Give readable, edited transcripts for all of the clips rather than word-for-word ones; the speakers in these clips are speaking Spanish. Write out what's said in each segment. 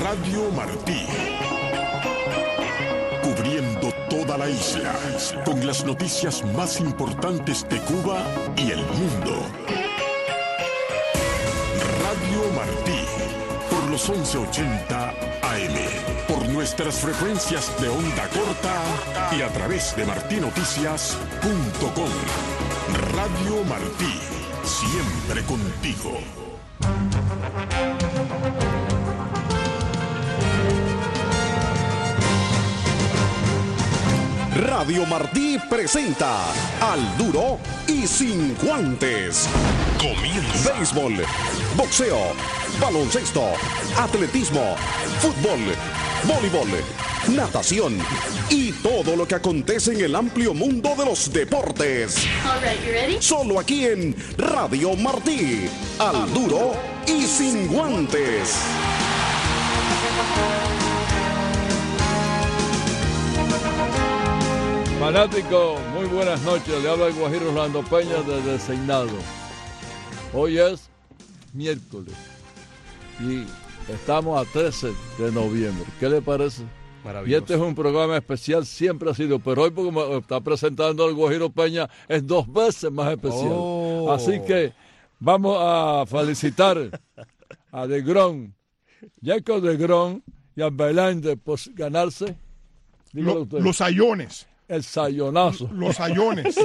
Radio Martí. Cubriendo toda la isla con las noticias más importantes de Cuba y el mundo. Radio Martí, por los 1180 AM, por nuestras frecuencias de onda corta y a través de martinoticias.com. Radio Martí, siempre contigo. Radio Martí presenta Al Duro y Sin Guantes. Comienza. Béisbol, boxeo, baloncesto, atletismo, fútbol, voleibol, natación y todo lo que acontece en el amplio mundo de los deportes. All right, you ready? Solo aquí en Radio Martí. Al Duro y Sin Guantes. Fanático, muy buenas noches. Le habla el Guajiro Orlando Peña desde Designado. Hoy es miércoles y estamos a 13 de noviembre. ¿Qué le parece? Maravilloso. Y este es un programa especial, siempre ha sido, pero hoy porque me está presentando el Guajiro Peña es 2 veces más especial. Oh. Así que vamos a felicitar a DeGrom, Jacob DeGrom y a Verlander por ganarse. Dígalo usted. Los sayones. El sayonazo. Los sayones.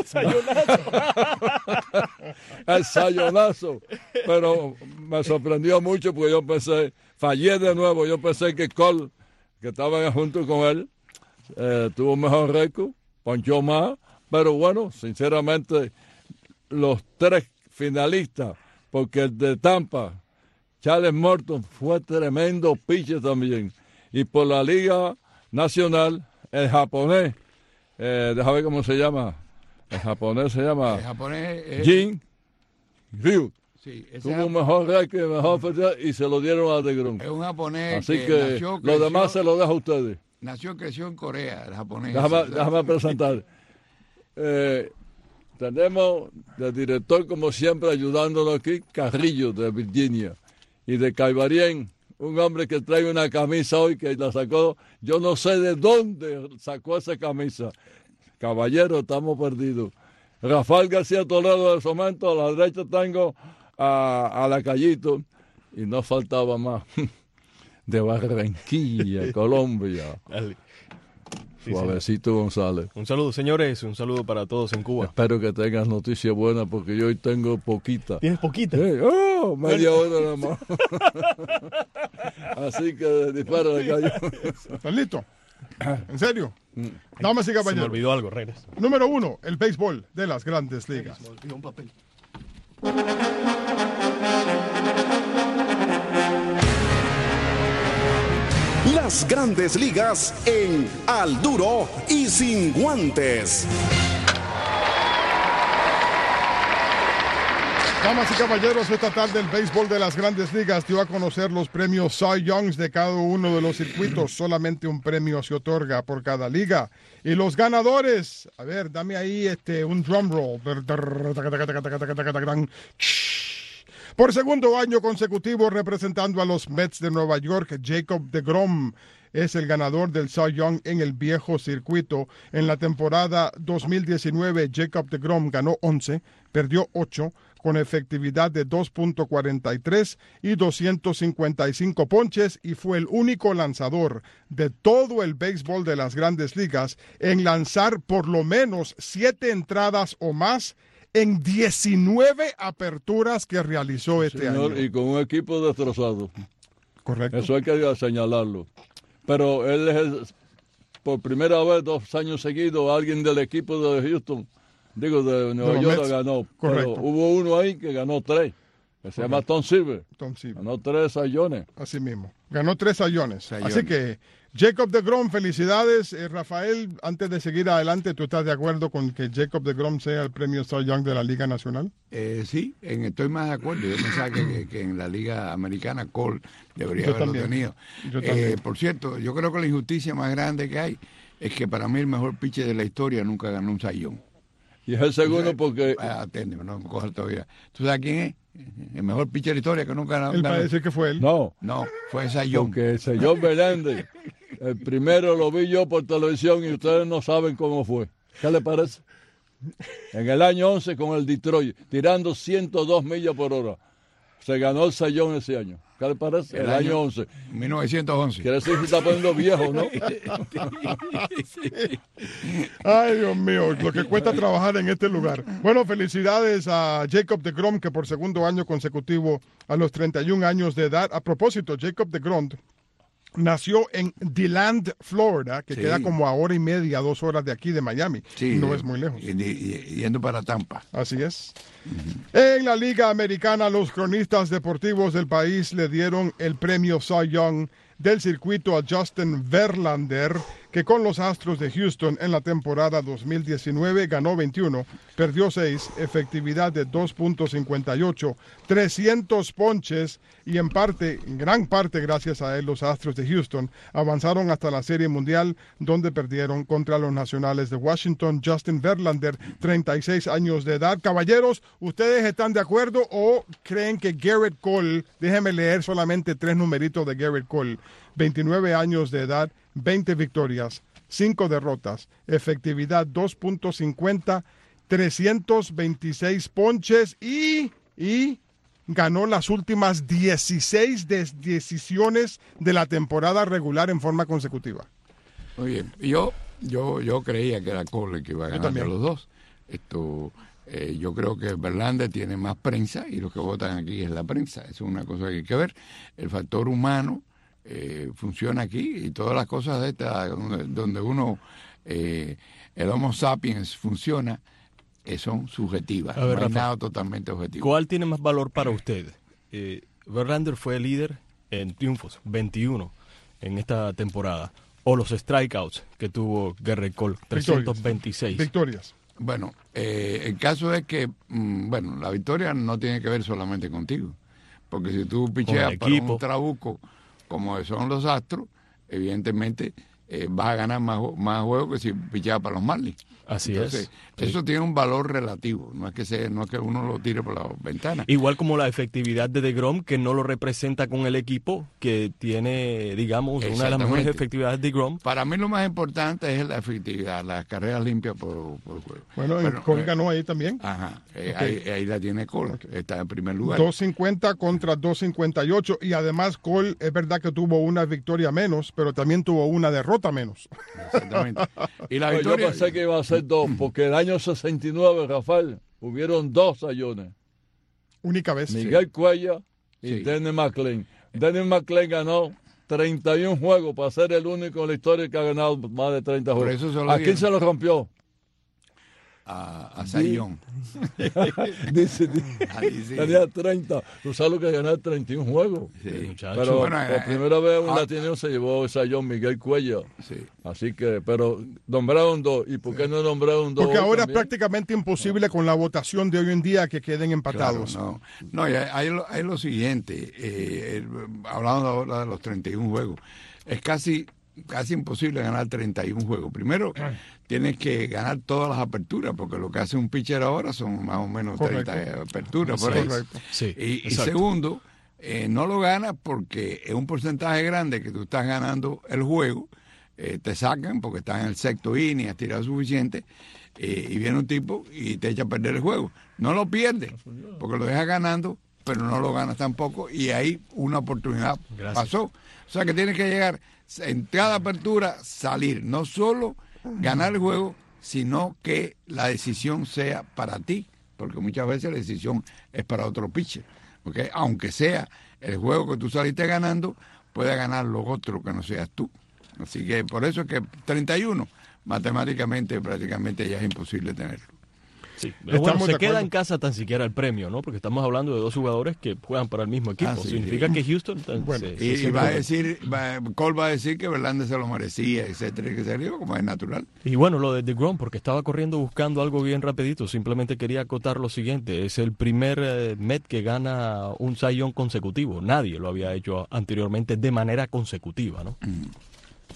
El sayonazo. Pero me sorprendió mucho porque yo pensé, fallé de nuevo. Yo pensé que Cole, que estaba junto con él, tuvo mejor récord, ponchó más. Pero bueno, sinceramente, los 3 finalistas, porque el de Tampa, Charles Morton, fue tremendo pitcher también. Y por la Liga Nacional, el japonés, déjame ver cómo se llama. El japonés se llama Jin Ryu. Sí, Tuvo un mejor récord, mejor festival y se lo dieron a DeGrom. es un japonés. Así que nació, lo demás se lo dejo a ustedes. Nació, creció en Corea, el japonés. Déjame presentar. Tenemos de director, como siempre, ayudándonos aquí, Carrillo de Virginia. Y de Caibarien, un hombre que trae una camisa hoy que la sacó, yo no sé de dónde sacó esa camisa. Caballero, estamos perdidos. Rafael García Toledo de Somento, a la derecha tengo a Lacayito, y no faltaba más. De Barranquilla, Colombia. Dale. Sí, Suavecito González. Un saludo, señores, un saludo para todos en Cuba. Espero que tengas noticias buenas porque yo hoy tengo poquita. ¿Tienes poquita? Media hora nada más. Así que dispara de callo. ¿Estás listo? ¿En serio? Damas y Se me caballeros. olvidó algo, Reyes. Número 1, el béisbol de las grandes ligas. Me olvidó un papel. Las grandes ligas en Al Duro y Sin Guantes. Damas y caballeros, esta tarde el béisbol de las grandes ligas dio a conocer los premios Cy Youngs de cada uno de los circuitos. Solamente un premio se otorga por cada liga. Y los ganadores, a ver, dame ahí un drum roll. Por segundo año consecutivo representando a los Mets de Nueva York, Jacob DeGrom es el ganador del Cy Young en el viejo circuito. En la temporada 2019, Jacob DeGrom ganó 11, perdió 8, con efectividad de 2.43 y 255 ponches, y fue el único lanzador de todo el béisbol de las grandes ligas en lanzar por lo menos 7 entradas o más en 19 aperturas que realizó este Señor, año. y con un equipo destrozado. Correcto. Eso hay que señalarlo. Pero él es por primera vez 2 años seguidos alguien del equipo de Houston, digo de Nueva los York, Mets. ganó. Correcto. Pero hubo uno ahí que ganó 3, que se llama Tom Silver. Tom Silver. Ganó 3 sayones. Así mismo. Ganó 3 sayones. Sayones. Así que, Jacob DeGrom, felicidades. Rafael, antes de seguir adelante, ¿tú estás de acuerdo con que Jacob DeGrom sea el premio Cy Young de la Liga Nacional? Sí, estoy más de acuerdo. Yo pensaba que en la Liga Americana Cole debería Yo haberlo también. tenido. Yo también. Por cierto, yo creo que la injusticia más grande que hay es que para mí el mejor pitcher de la historia nunca ganó un sayón. Y es el segundo porque Aténdeme, no me cojas todavía. ¿Tú sabes quién es? El mejor pitcher de la historia que nunca Él va a decir que fue él. No, No, fue Cy Young. porque el señor Beléndez, el primero lo vi yo por televisión y ustedes no saben cómo fue. ¿Qué le parece? En el año 11 con el Detroit, tirando 102 millas por hora. Se ganó el Cy Young ese año. ¿Qué le parece? El año 11. 1911. Quiere decir que se está poniendo viejo, ¿no? Ay, Dios mío, lo que cuesta trabajar en este lugar. Bueno, felicidades a Jacob deGrom, que por segundo año consecutivo a los 31 años de edad. A propósito, Jacob deGrom nació en DeLand, Florida, que Sí. queda como a hora y media, 2 horas de aquí, de Miami. Sí, No es muy lejos. Yendo para Tampa. Así es. En la Liga Americana, los cronistas deportivos del país le dieron el premio Cy Young del circuito a Justin Verlander, que con los Astros de Houston en la temporada 2019 ganó 21, perdió 6, efectividad de 2.58, 300 ponches y en gran parte gracias a él, los Astros de Houston avanzaron hasta la Serie Mundial, donde perdieron contra los Nacionales de Washington. Justin Verlander, 36 años de edad. Caballeros, ¿ustedes están de acuerdo o creen que Garrett Cole, déjenme leer solamente 3 numeritos de Garrett Cole, 29 años de edad, 20 victorias, 5 derrotas, efectividad 2.50, 326 ponches y ganó las últimas 16 decisiones de la temporada regular en forma consecutiva? Muy bien. Yo creía que era Cole que iba a ganar de los dos. Yo creo que Verlander tiene más prensa y los que votan aquí es la prensa. Eso es una cosa que hay que ver. El factor humano funciona aquí y todas las cosas de estas donde uno, el Homo sapiens funciona, son subjetivas. A ver, no hay Rafa, nada totalmente objetivo. ¿Cuál tiene más valor para usted? Verlander fue líder en triunfos, 21 en esta temporada. O los strikeouts que tuvo Garrett Cole, 326. Victorias. Bueno, el caso es que, la victoria no tiene que ver solamente contigo. Porque si tú picheas para un trabuco como son los Astros, evidentemente vas a ganar más juegos que si picheas para los Marlins. Así Entonces, es. eso tiene un valor relativo, no es que uno lo tire por la ventana. Igual como la efectividad de deGrom, que no lo representa con el equipo, que tiene, digamos, una de las mejores efectividades de deGrom. Para mí lo más importante es la efectividad, las carreras limpias por juego. Bueno, Cole ganó ahí también. Ajá, Okay. ahí la tiene Cole, está en primer lugar. 250 contra 258 y además Cole es verdad que tuvo una victoria menos, pero también tuvo una derrota menos. Exactamente. Y la Pues victoria... yo pensé que iba a ser 2, porque el año 69, Rafael, hubieron 2 sayones. Única vez. Miguel Cuellar y Sí. Dennis McLean. Dennis McLean ganó 31 juegos para ser el único en la historia que ha ganado más de 30 Por juegos. eso se lo ¿A quién dieron. se lo rompió? a Cy Young. Dice, Ahí sí. tenía 30. Tú sabes lo que ganar 31 juegos. Sí. Muchacho. Pero Bueno, por primera vez un latino se llevó esa John Miguel Cuellar. Sí. Así que, pero nombraron 2. ¿Y por qué no nombraron 2? Porque ahora es prácticamente imposible con la votación de hoy en día que queden empatados. Claro, no, y hay lo siguiente, hablando ahora de los 31 juegos, es casi imposible ganar 31 juegos. Primero, tienes que ganar todas las aperturas, porque lo que hace un pitcher ahora son más o menos 30 aperturas. Por ahí. Correcto. Sí, Y exacto. segundo, no lo ganas porque es un porcentaje grande que tú estás ganando el juego, te sacan porque estás en el sexto inning, has tirado suficiente, y viene un tipo y te echa a perder el juego. No lo pierdes, porque lo dejas ganando, pero no lo ganas tampoco, y ahí una oportunidad pasó. O sea que tienes que llegar en cada apertura, salir, no solo ganar el juego, sino que la decisión sea para ti, porque muchas veces la decisión es para otro pitcher. ¿Okay? Aunque sea el juego que tú saliste ganando, puede ganar lo otro que no seas tú. Así que por eso es que 31, matemáticamente, prácticamente ya es imposible tenerlo. Sí. Pero bueno, Estamos se de queda acuerdo. en casa tan siquiera el premio, ¿no? Porque estamos hablando de 2 jugadores que juegan para el mismo equipo. Sí, Significa sí. que Houston Bueno, Y va a decir, Cole va a decir que Verlander se lo merecía, etcétera, que se dio como es natural. Y bueno, lo de deGrom, porque estaba corriendo buscando algo bien rapidito, simplemente quería acotar lo siguiente, es el primer Met que gana un Cy Young consecutivo, nadie lo había hecho anteriormente de manera consecutiva, ¿no?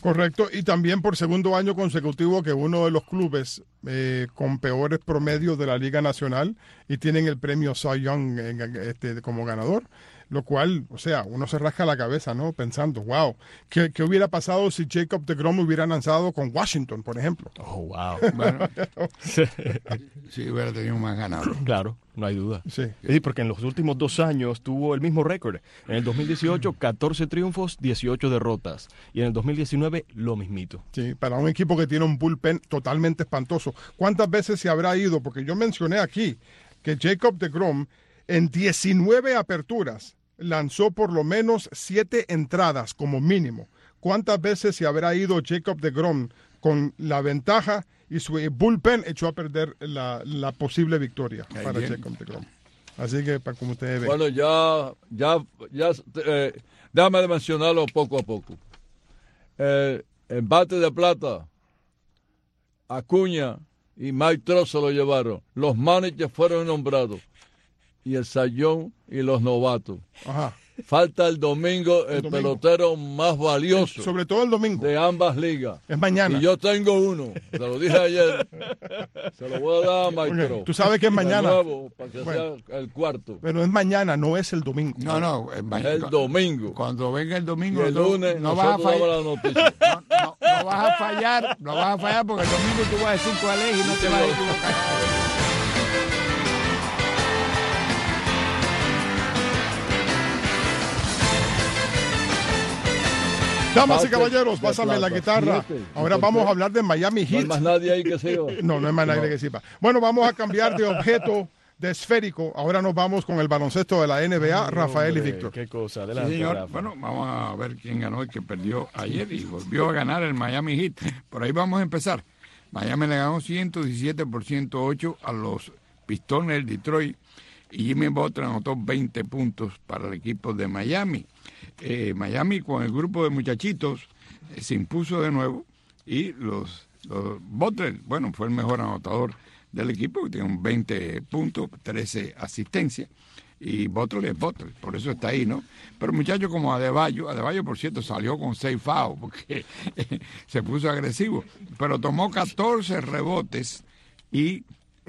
Correcto, y también por segundo año consecutivo que uno de los clubes con peores promedios de la Liga Nacional y tienen el premio Cy Young como ganador, lo cual, o sea, uno se rasca la cabeza, ¿no? Pensando, wow, ¿qué hubiera pasado si Jacob deGrom hubiera lanzado con Washington, por ejemplo? Oh, wow. Bueno, sí, hubiera tenido más ganadores. Claro, no hay duda. Sí. Sí, porque en los últimos 2 años tuvo el mismo récord. En el 2018, 14 triunfos, 18 derrotas. Y en el 2019, lo mismito. Sí, para un equipo que tiene un bullpen totalmente espantoso. ¿Cuántas veces se habrá ido? Porque yo mencioné aquí que Jacob deGrom en 19 aperturas lanzó por lo menos 7 entradas como mínimo. ¿Cuántas veces se habrá ido Jacob deGrom con la ventaja y su bullpen echó a perder la posible victoria para Jacob deGrom? Así que, para como ustedes ven. Bueno, déjame de mencionarlo poco a poco. El bate de plata, Acuña y Mike Trout se lo llevaron. Los managers fueron nombrados. Y el sayón y los novatos. Ajá. Falta el domingo el pelotero más valioso. Sobre todo el domingo. De ambas ligas. Es mañana. Y yo tengo uno. Se lo dije ayer. Se lo voy a dar a Mike Trout. Tú sabes que es mañana. De nuevo, para que sea el cuarto. Pero es mañana, no es el domingo. No, es el domingo. Cuando venga el domingo, y el lunes no vas a fallar. La noticia. No vas a fallar, porque el domingo tú vas a decir cuál es y no te vas a equivocar. Damas y caballeros, pásame la guitarra. Ahora vamos a hablar de Miami Heat. No hay más nadie ahí que sepa. No hay más nadie que sepa. Bueno, vamos a cambiar de objeto de esférico. Ahora nos vamos con el baloncesto de la NBA, Rafael y Víctor. Qué cosa, adelante, sí, señor. Rafa. Bueno, vamos a ver quién ganó el que perdió ayer y volvió a ganar el Miami Heat. Por ahí vamos a empezar. Miami le ganó 117-108 a los Pistones del Detroit y Jimmy Butler anotó 20 puntos para el equipo de Miami. Miami con el grupo de muchachitos se impuso de nuevo y los Butler, bueno, fue el mejor anotador del equipo, que tiene 20 puntos, 13 asistencias, y Butler es Butler, por eso está ahí, ¿no? Pero muchachos como Adebayo, por cierto, salió con 6 fouls porque se puso agresivo, pero tomó 14 rebotes y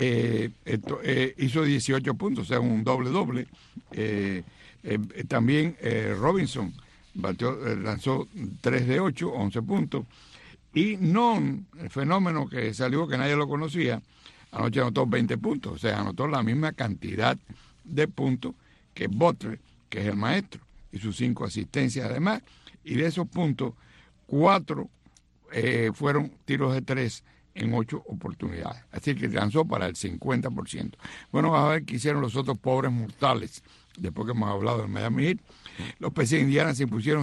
hizo 18 puntos, o sea, un doble-doble. También Robinson lanzó 3 de 8, 11 puntos. Y Non, el fenómeno que salió, que nadie lo conocía, anoche anotó 20 puntos. O sea, anotó la misma cantidad de puntos que Butler, que es el maestro, y sus 5 asistencias además. Y de esos puntos, 4 fueron tiros de 3 en 8 oportunidades. Así que lanzó para el 50%. Bueno, vamos a ver qué hicieron los otros pobres mortales. Después que hemos hablado del Miami Heat, los Pacers de Indiana se impusieron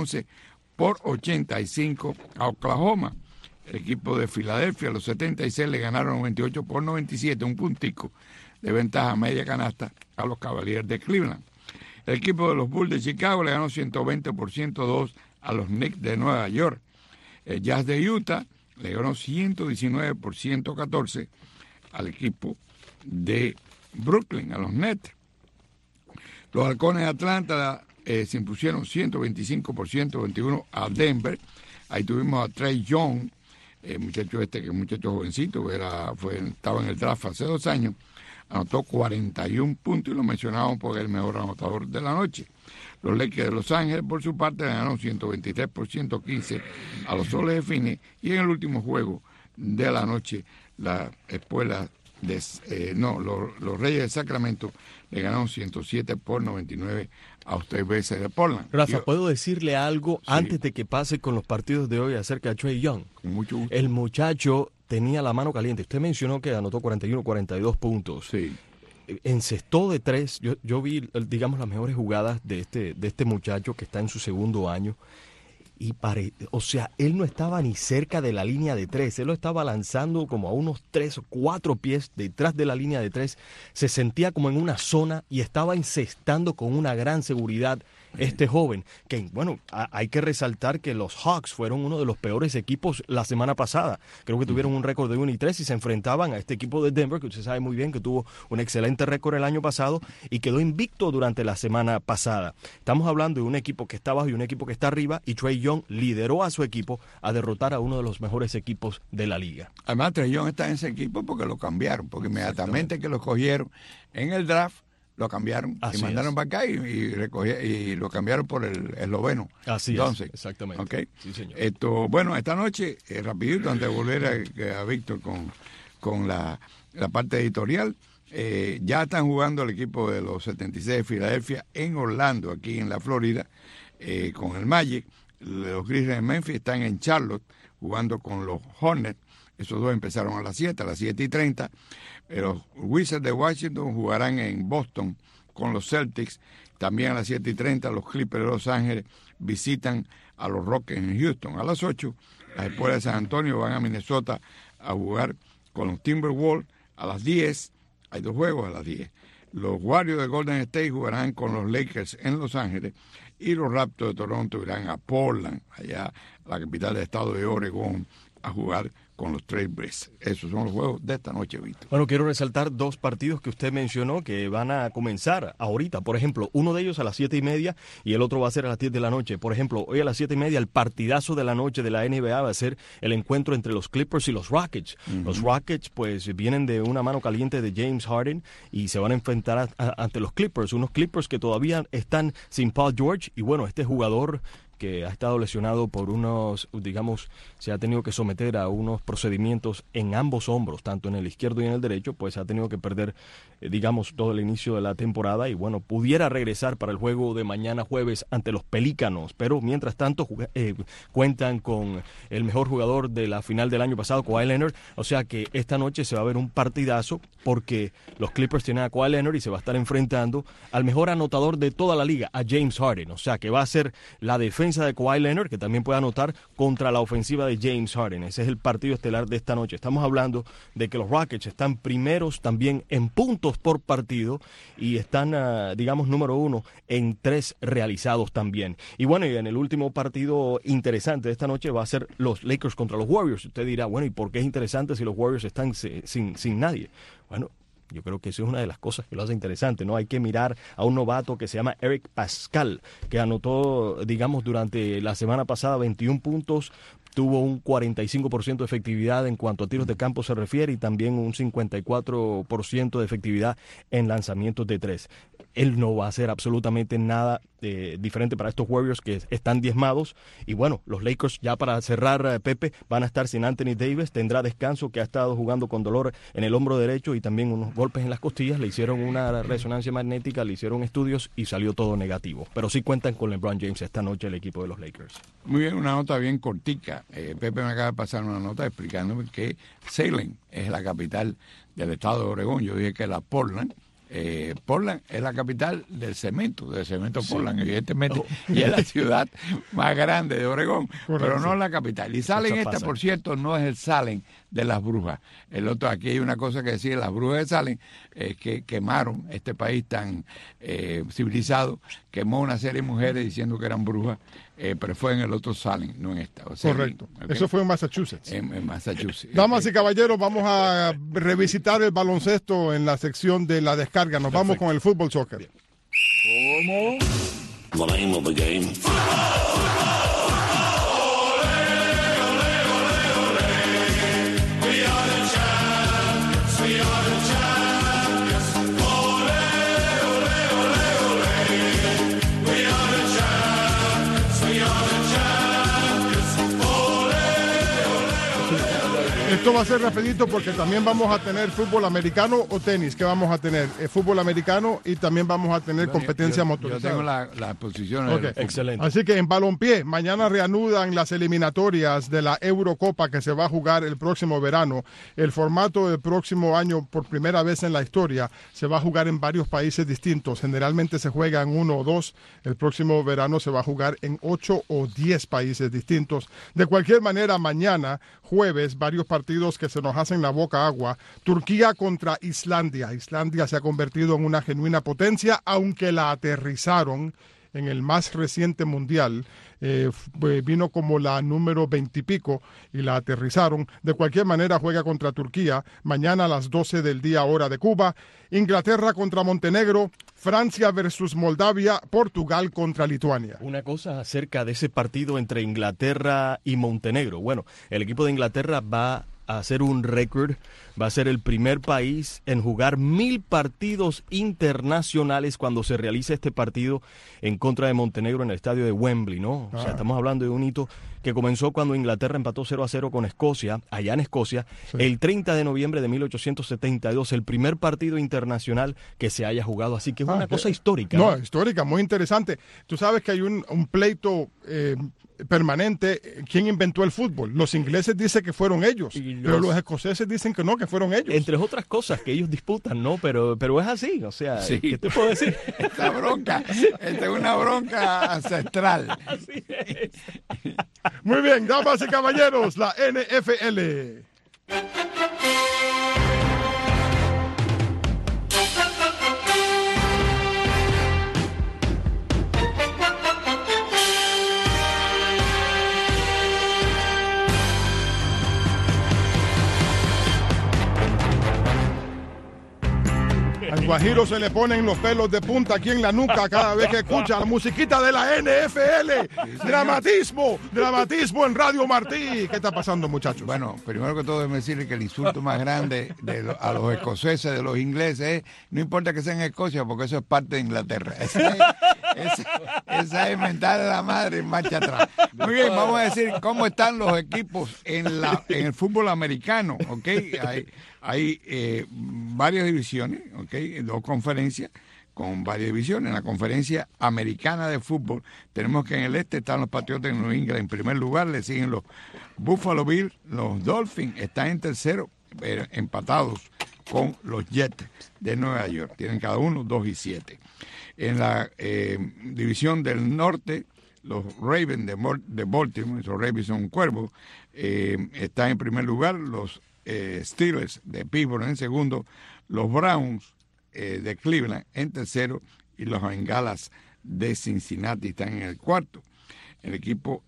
111-85 a Oklahoma. El equipo de Filadelfia, los 76, le ganaron 98-97, un puntico de ventaja media canasta a los Cavaliers de Cleveland. El equipo de los Bulls de Chicago le ganó 120-102 a los Knicks de Nueva York. El Jazz de Utah le ganó 119-114 al equipo de Brooklyn, a los Nets. Los Halcones de Atlanta se impusieron 125-121 a Denver. Ahí tuvimos a Trey Young, muchacho que es un muchacho jovencito, que estaba en el draft hace 2 años, anotó 41 puntos y lo mencionamos porque es el mejor anotador de la noche. Los Lakers de Los Ángeles, por su parte, ganaron 123-115 a los Soles de Phoenix. Y en el último juego de la noche, la escuela los Reyes de Sacramento le ganaron 107-99 a UTBC de Portland. Rafa, ¿puedo decirle algo antes de que pase con los partidos de hoy acerca de Trae Young? Con mucho gusto. El muchacho tenía la mano caliente. Usted mencionó que anotó 41, 42 puntos. Sí. Encestó de 3. Yo vi, digamos, las mejores jugadas de este muchacho que está en su segundo año. Y o sea, él no estaba ni cerca de la línea de 3. Él lo estaba lanzando como a unos 3 o 4 pies detrás de la línea de 3. Se sentía como en una zona y estaba encestando con una gran seguridad. este joven, que bueno, hay que resaltar que los Hawks fueron uno de los peores equipos la semana pasada. Creo que tuvieron un récord de 1-3 y se enfrentaban a este equipo de Denver, que usted sabe muy bien que tuvo un excelente récord el año pasado y quedó invicto durante la semana pasada. Estamos hablando de un equipo que está abajo y un equipo que está arriba, y Trae Young lideró a su equipo a derrotar a uno de los mejores equipos de la liga. Además, Trae Young está en ese equipo porque lo cambiaron, porque inmediatamente que lo cogieron en el draft, lo cambiaron y mandaron para acá y lo cambiaron por el esloveno. Así Entonces, es, exactamente. Okay. Sí, señor. Bueno, esta noche, rapidito, antes de volver a Víctor con la parte editorial, ya están jugando el equipo de los 76 de Filadelfia en Orlando, aquí en la Florida, con el Magic. Los Grizzlies de Memphis están en Charlotte jugando con los Hornets. Esos dos empezaron a las 7:30. Los Wizards de Washington jugarán en Boston con los Celtics. También a las 7:30 los Clippers de Los Ángeles visitan a los Rockets en Houston. A las 8, las Espuelas de San Antonio van a Minnesota a jugar con los Timberwolves. A las 10, hay 2 juegos a las 10. Los Warriors de Golden State jugarán con los Lakers en Los Ángeles y los Raptors de Toronto irán a Portland, allá la capital del estado de Oregón, a jugar con los Trail Blazers. Esos son los juegos de esta noche, Víctor. Bueno, quiero resaltar 2 partidos que usted mencionó que van a comenzar ahorita. Por ejemplo, uno de ellos a las 7:30 y el otro va a ser a las 10 de la noche. Por ejemplo, hoy a las 7:30 el partidazo de la noche de la NBA va a ser el encuentro entre los Clippers y los Rockets. Los Rockets pues vienen de una mano caliente de James Harden y se van a enfrentar ante los Clippers. Unos Clippers que todavía están sin Paul George y bueno, este jugador que ha estado lesionado por unos, digamos, se ha tenido que someter a unos procedimientos en ambos hombros, tanto en el izquierdo y en el derecho, pues ha tenido que perder, digamos, todo el inicio de la temporada y bueno, pudiera regresar para el juego de mañana jueves ante los Pelícanos, pero mientras tanto cuentan con el mejor jugador de la final del año pasado, Kawhi Leonard, o sea que esta noche se va a ver un partidazo porque los Clippers tienen a Kawhi Leonard y se va a estar enfrentando al mejor anotador de toda la liga, a James Harden, o sea que va a ser la defensa de Kawhi Leonard, que también puede anotar contra la ofensiva de James Harden. Ese es el partido estelar de esta noche. Estamos hablando de que los Rockets están primeros también en puntos por partido y están, digamos, número 1 en 3 realizados también. Y bueno, y en el último partido interesante de esta noche va a ser los Lakers contra los Warriors. Usted dirá, bueno, ¿y por qué es interesante si los Warriors están sin nadie? Bueno, yo creo que eso es una de las cosas que lo hace interesante, ¿no? Hay que mirar a un novato que se llama Eric Pascal, que anotó, digamos, durante la semana pasada 21 puntos, tuvo un 45% de efectividad en cuanto a tiros de campo se refiere y también un 54% de efectividad en lanzamientos de 3. Él no va a hacer absolutamente nada diferente para estos Warriors que están diezmados. Y bueno, los Lakers ya para cerrar, Pepe, van a estar sin Anthony Davis, tendrá descanso, que ha estado jugando con dolor en el hombro derecho y también unos golpes en las costillas. Le hicieron una resonancia magnética, le hicieron estudios y salió todo negativo. Pero sí cuentan con LeBron James esta noche el equipo de los Lakers. Muy bien, una nota bien cortica. Pepe me acaba de pasar una nota explicándome que Salem es la capital del estado de Oregón. Yo dije que la Portland. Portland es la capital del cemento Portland, evidentemente, y es la ciudad más grande de Oregón, pero no es la capital. Y Salem por cierto, no es el Salem de las brujas. El otro, aquí hay una cosa que decir, las brujas de Salem, que quemaron este país tan civilizado, quemó una serie de mujeres diciendo que eran brujas, pero fue en el otro Salem, no en esta. O sea, correcto. ¿okay? Eso fue en Massachusetts. En Massachusetts. Damas y caballeros, vamos a revisitar el baloncesto en la sección de la descarga. Nos vamos con el fútbol soccer. ¿Cómo? The name of the game. Esto va a ser rapidito porque también vamos a tener fútbol americano o tenis. ¿Qué vamos a tener? Fútbol americano y también vamos a tener competencia motorizada. Yo tengo las posiciones. Okay. Excelente. Así que en balompié, mañana reanudan las eliminatorias de la Eurocopa que se va a jugar el próximo verano. El formato del próximo año, por primera vez en la historia, se va a jugar en varios países distintos. Generalmente se juega en 1 o 2. El próximo verano se va a jugar en 8 o 10 países distintos. De cualquier manera, mañana, jueves, varios partidos que se nos hacen la boca agua. Turquía contra Islandia. Islandia se ha convertido en una genuina potencia, aunque la aterrizaron en el más reciente mundial. Vino como la número 20 y pico y la aterrizaron. De cualquier manera juega contra Turquía mañana a las 12 del día hora de Cuba, Inglaterra contra Montenegro, Francia versus Moldavia, Portugal contra Lituania. Una cosa acerca de ese partido entre Inglaterra y Montenegro. Bueno, el equipo de Inglaterra va a hacer un récord, va a ser el primer país en jugar 1000 partidos internacionales cuando se realice este partido en contra de Montenegro en el estadio de Wembley, ¿no? O sea, estamos hablando de un hito que comenzó cuando Inglaterra empató 0-0 con Escocia, allá en Escocia, el 30 de noviembre de 1872, el primer partido internacional que se haya jugado, así que es una cosa histórica. No, histórica, muy interesante. Tú sabes que hay un pleito permanente. ¿Quién inventó el fútbol? Los ingleses dicen que fueron ellos, pero los escoceses dicen que no, que fueron ellos. Entre otras cosas que ellos disputan, ¿no? Pero es así, o sea, sí. ¿Qué te puedo decir? Esta es una bronca ancestral. Así es. Muy bien, damas y caballeros, la NFL. Al guajiro se le ponen los pelos de punta aquí en la nuca cada vez que escucha la musiquita de la NFL. Dramatismo en Radio Martí. ¿Qué está pasando, muchachos? Bueno, primero que todo, déjeme decirle que el insulto más grande a los escoceses, de los ingleses, es: no importa que sea en Escocia, porque eso es parte de Inglaterra. Esa es mental de la madre en marcha atrás. Muy bien, vamos a decir cómo están los equipos en el fútbol americano, ¿ok? Hay varias divisiones, ¿ok? 2 conferencias con varias divisiones. En la conferencia americana de fútbol tenemos que en el este están los Patriotas de New England en primer lugar, le siguen los Buffalo Bills, los Dolphins están en tercero, empatados con los Jets de Nueva York. Tienen cada uno 2-7. En la división del norte, los Ravens de Baltimore, esos Ravens son un cuervo, están en primer lugar, los Steelers de Pittsburgh en segundo, los Browns de Cleveland en tercero y los Bengalas de Cincinnati están en el cuarto. El equipo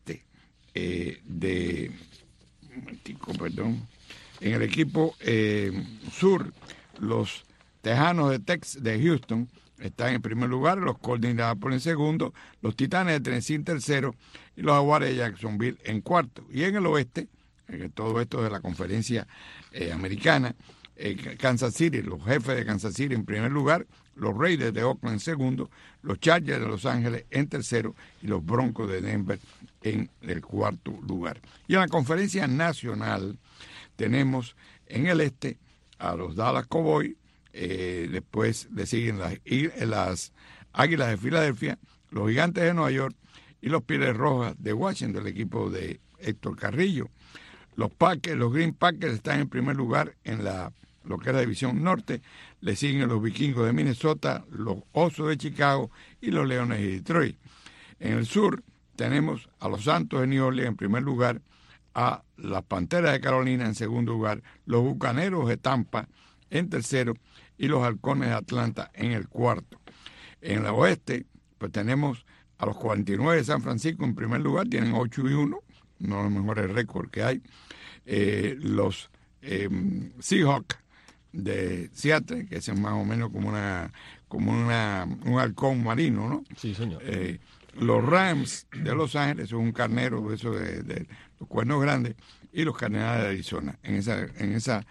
en el equipo sur, los Tejanos de Houston están en primer lugar, los Colts de Indianapolis en segundo, los Titanes de Tennessee en tercero y los Jaguares de Jacksonville en cuarto. Y en el oeste, todo esto de la conferencia americana, Kansas City, los Jefes de Kansas City en primer lugar, los Raiders de Oakland en segundo, los Chargers de Los Ángeles en tercero y los Broncos de Denver en el cuarto lugar. Y en la conferencia nacional tenemos en el este a los Dallas Cowboys, después le siguen las Águilas de Filadelfia, los Gigantes de Nueva York y los Pieles Rojas de Washington, el equipo de Héctor Carrillo. Los Green Packers están en primer lugar en lo que es la división norte, le siguen los Vikingos de Minnesota, los Osos de Chicago y los Leones de Detroit. En el sur tenemos a los Santos de New Orleans en primer lugar, a las Panteras de Carolina en segundo lugar, los Bucaneros de Tampa en tercero y los Halcones de Atlanta en el cuarto. En el oeste, pues tenemos a los 49 de San Francisco en primer lugar, tienen 8-1, uno de los mejores récords que hay. Los Seahawks de Seattle, que es más o menos como un halcón marino, ¿no? Sí, señor. Los Rams de Los Ángeles, son un carnero, eso de los cuernos grandes, y los Cardenales de Arizona. En esa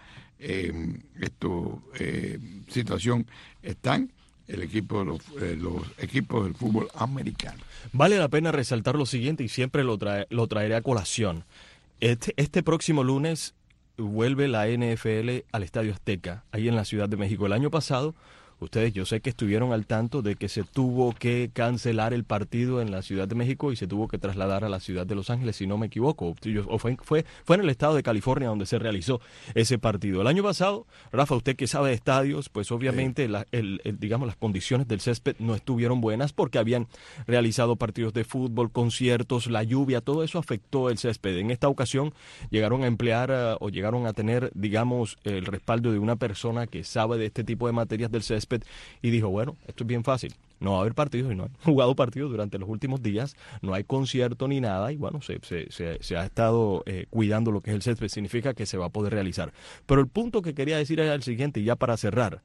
situación están los equipos del fútbol americano. Vale la pena resaltar lo siguiente, y siempre lo traeré a colación. Este próximo lunes vuelve la NFL al Estadio Azteca, ahí en la Ciudad de México. El año pasado, ustedes yo sé que estuvieron al tanto de que se tuvo que cancelar el partido en la Ciudad de México y se tuvo que trasladar a la ciudad de Los Ángeles, si no me equivoco. O fue en el estado de California donde se realizó ese partido. El año pasado, Rafa, usted que sabe de estadios, pues obviamente digamos las condiciones del césped no estuvieron buenas porque habían realizado partidos de fútbol, conciertos, la lluvia, todo eso afectó el césped. En esta ocasión llegaron a emplear o llegaron a tener, digamos, el respaldo de una persona que sabe de este tipo de materias del césped y dijo, bueno, esto es bien fácil. No va a haber partidos y no han jugado partidos durante los últimos días, no hay concierto ni nada y bueno, se ha estado cuidando lo que es el césped, significa que se va a poder realizar. Pero el punto que quería decir era el siguiente, y ya para cerrar.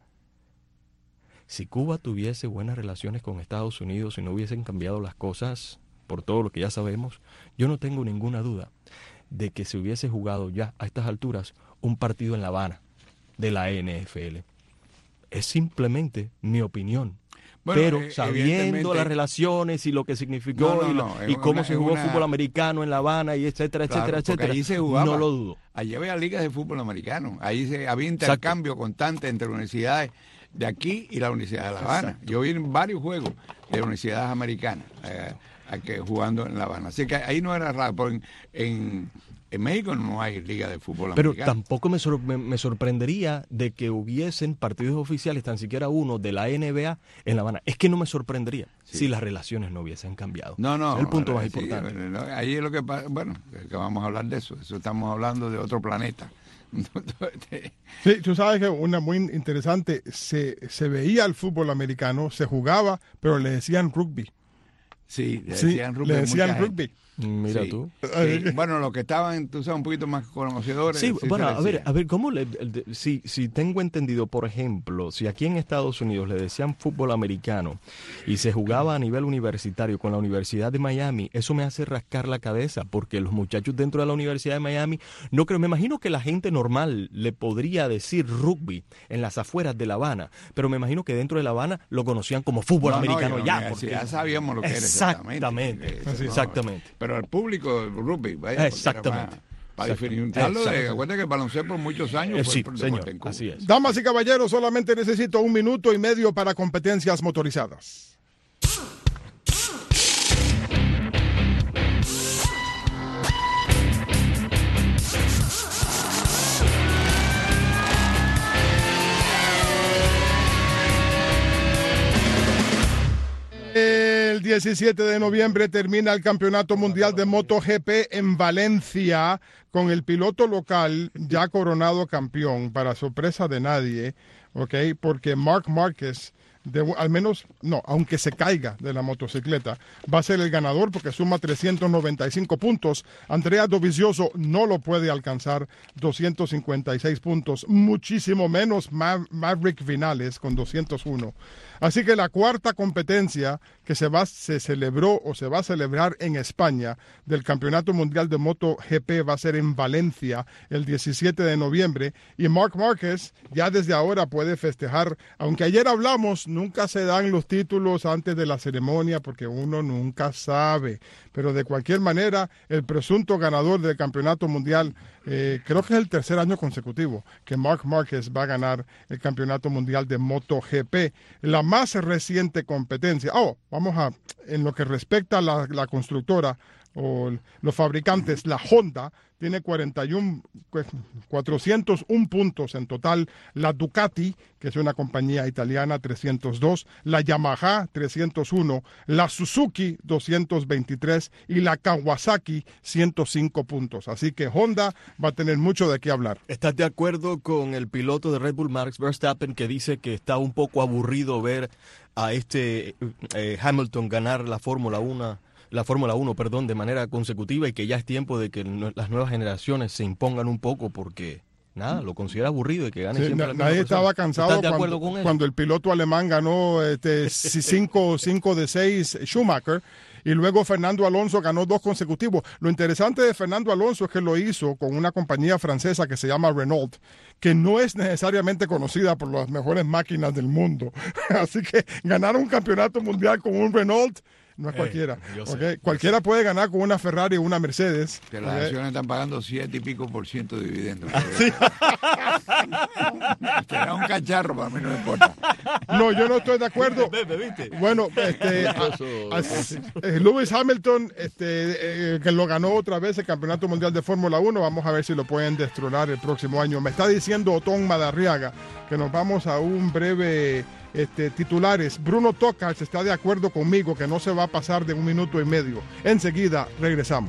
Si Cuba tuviese buenas relaciones con Estados Unidos y no hubiesen cambiado las cosas por todo lo que ya sabemos, yo no tengo ninguna duda de que se hubiese jugado ya a estas alturas un partido en La Habana de la NFL. Es simplemente mi opinión. Bueno, pero sabiendo las relaciones y lo que significó y cómo se jugó fútbol americano en La Habana y etcétera, claro, etcétera, allí se jugaba, no lo dudo. Allí había ligas de fútbol americano, ahí había intercambio constante entre universidades de aquí y la Universidad de La Habana. Exacto. Yo vi varios juegos de universidades americanas jugando en La Habana. Así que ahí no era raro, porque en México no hay liga de fútbol americano. Pero tampoco me sorprendería de que hubiesen partidos oficiales, tan siquiera uno de la NBA en La Habana. Es que no me sorprendería si las relaciones no hubiesen cambiado. No. Es el punto más importante. Ahí es lo que pasa. Bueno, que vamos a hablar de eso. Eso estamos hablando de otro planeta. Sí, tú sabes que una muy interesante, se veía el fútbol americano, se jugaba, pero le decían rugby. Sí, le decían rugby. Mira tú. Sí. Bueno, los que estaban, tú sabes, un poquito más conocedores. Sí, bueno, a ver, ¿cómo si tengo entendido, por ejemplo, si aquí en Estados Unidos le decían fútbol americano y se jugaba a nivel universitario con la Universidad de Miami, eso me hace rascar la cabeza, porque los muchachos dentro de la Universidad de Miami, no creo, me imagino que la gente normal le podría decir rugby en las afueras de La Habana, pero me imagino que dentro de La Habana lo conocían como fútbol americano porque ya sabíamos lo que era exactamente. Exactamente. Pero el público del rugby, vaya, exactamente. Para diferenciarlo, acuérdate que el baloncesto por muchos años sí, señor, así es. Damas y caballeros, solamente necesito 1 minuto y medio para competencias motorizadas. El 17 de noviembre termina el Campeonato Mundial de MotoGP en Valencia, con el piloto local ya coronado campeón, para sorpresa de nadie, ¿okay? Porque Marc Márquez, aunque se caiga de la motocicleta, va a ser el ganador porque suma 395 puntos. Andrea Dovizioso no lo puede alcanzar, 256 puntos, muchísimo menos Maverick Vinales con 201. Así que la cuarta competencia que se va a celebrar en España del Campeonato Mundial de MotoGP va a ser en Valencia el 17 de noviembre y Marc Márquez ya desde ahora puede festejar, aunque ayer hablamos, nunca se dan los títulos antes de la ceremonia porque uno nunca sabe, pero de cualquier manera el presunto ganador del Campeonato Mundial, creo que es el tercer año consecutivo que Marc Márquez va a ganar el Campeonato Mundial de MotoGP. La más reciente competencia, en lo que respecta a la constructora o los fabricantes, la Honda tiene 401 puntos en total, la Ducati, que es una compañía italiana, 302, la Yamaha, 301, la Suzuki, 223 y la Kawasaki, 105 puntos. Así que Honda va a tener mucho de qué hablar. ¿Estás de acuerdo con el piloto de Red Bull, Max Verstappen, que dice que está un poco aburrido ver a Hamilton ganar la Fórmula 1 de manera consecutiva y que ya es tiempo de que las nuevas generaciones se impongan un poco porque lo considera aburrido y que gane siempre la misma nadie persona? estaba cansado cuando el piloto alemán ganó 5 de 6 Schumacher y luego Fernando Alonso ganó 2 consecutivos. Lo interesante de Fernando Alonso es que lo hizo con una compañía francesa que se llama Renault, que no es necesariamente conocida por las mejores máquinas del mundo. Así que ganar un campeonato mundial con un Renault no es cualquiera. Okay. Cualquiera puede ganar con una Ferrari o una Mercedes. Que las acciones están pagando 7 y pico % de dividendos. ¿Sí? Será un cacharro, para mí no me importa. No, yo no estoy de acuerdo. Bueno, Lewis Hamilton, que lo ganó otra vez el Campeonato Mundial de Fórmula 1, vamos a ver si lo pueden destronar el próximo año. Me está diciendo Otón Madarriaga que nos vamos a un breve titulares. Bruno Tocas está de acuerdo conmigo que no se va a pasar de 1 minuto y medio. Enseguida regresamos.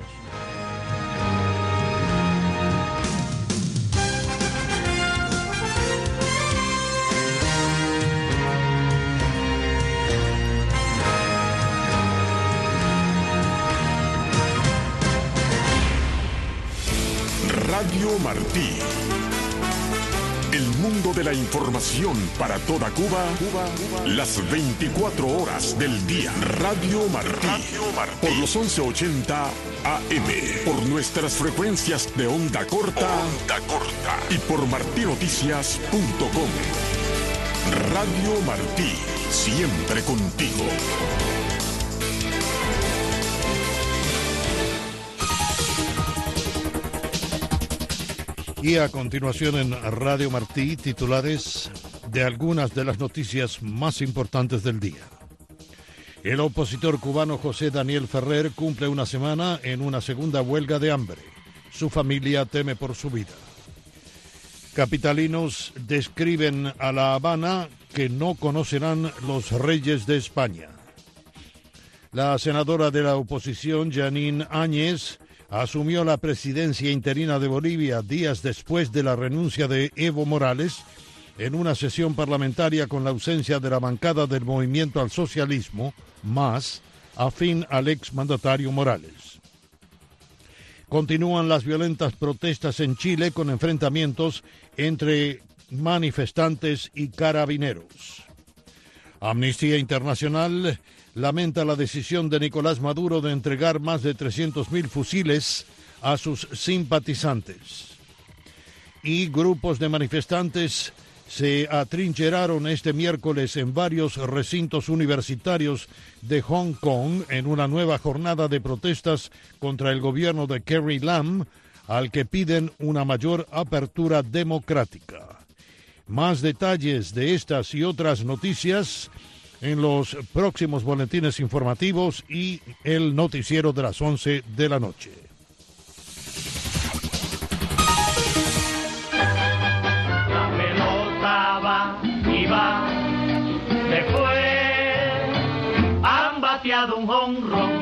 Radio Martí. El mundo de la información para toda Cuba, las 24 horas del día. Radio Martí. Por los 1180 AM. Por nuestras frecuencias de onda corta. Y por martinoticias.com. Radio Martí. Siempre contigo. Y a continuación en Radio Martí, titulares de algunas de las noticias más importantes del día. El opositor cubano José Daniel Ferrer cumple una semana en una segunda huelga de hambre. Su familia teme por su vida. Capitalinos describen a La Habana que no conocerán los reyes de España. La senadora de la oposición, Jeanine Áñez, asumió la presidencia interina de Bolivia días después de la renuncia de Evo Morales en una sesión parlamentaria con la ausencia de la bancada del Movimiento al Socialismo, MAS, afín al exmandatario Morales. Continúan las violentas protestas en Chile con enfrentamientos entre manifestantes y carabineros. Amnistía Internacional lamenta la decisión de Nicolás Maduro de entregar más de 300.000 fusiles a sus simpatizantes. Y grupos de manifestantes se atrincheraron este miércoles en varios recintos universitarios de Hong Kong en una nueva jornada de protestas contra el gobierno de Carrie Lam, al que piden una mayor apertura democrática. Más detalles de estas y otras noticias en los próximos boletines informativos y el noticiero de las 11 de la noche. La pelota va y va, se fue, han bateado un jonrón.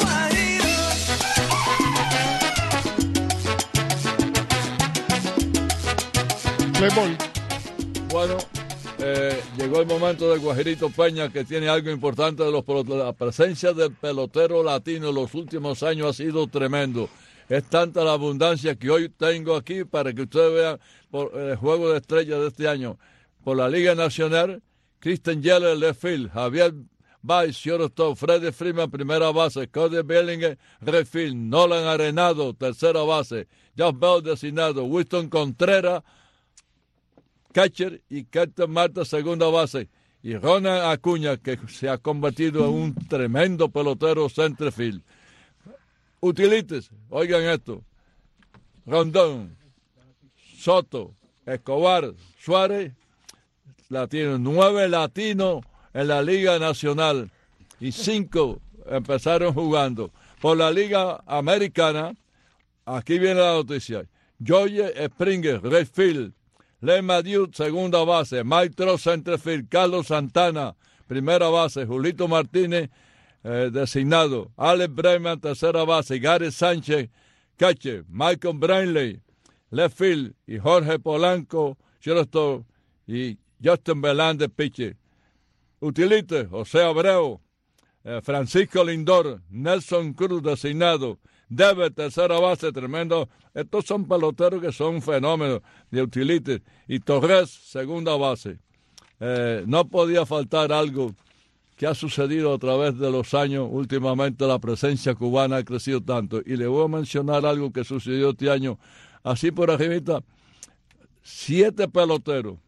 Playboy. Bueno, llegó el momento de Guajirito Peña, que tiene algo importante de los peloteros. La presencia del pelotero latino en los últimos años ha sido tremendo. Es tanta la abundancia que hoy tengo aquí para que ustedes vean por el juego de estrellas de este año. Por la Liga Nacional, Kristen Yeller, left field, Javier Baez, shortstop, Freddie Freeman, primera base, Cody Bellinger, right field, Nolan Arenado, tercera base, Josh Bell, designado, Winston Contreras, catcher, y Captain Marta, segunda base, y Ronald Acuña, que se ha convertido en un tremendo pelotero centerfield. Utilites, oigan esto: Rondón, Soto, Escobar, Suárez, latinos, 9 latinos en la Liga Nacional y 5 empezaron jugando. Por la Liga Americana, aquí viene la noticia: George Springer, right field, Len Madiu, segunda base, Mike Trout, centerfield, Carlos Santana, primera base, Julito Martínez, designado, Alex Bregman, tercera base, Gary Sánchez, catcher, Michael Brantley, left field, y Jorge Polanco, shortstop, y Justin Verlander, pitcher. Utilite, José Abreu, Francisco Lindor, Nelson Cruz, designado, Debe, tercera base, tremendo. Estos son peloteros que son fenómenos de utility. Y Torres, segunda base. No podía faltar algo que ha sucedido a través de los años. Últimamente la presencia cubana ha crecido tanto. Y le voy a mencionar algo que sucedió este año. Así por arribita, 7 peloteros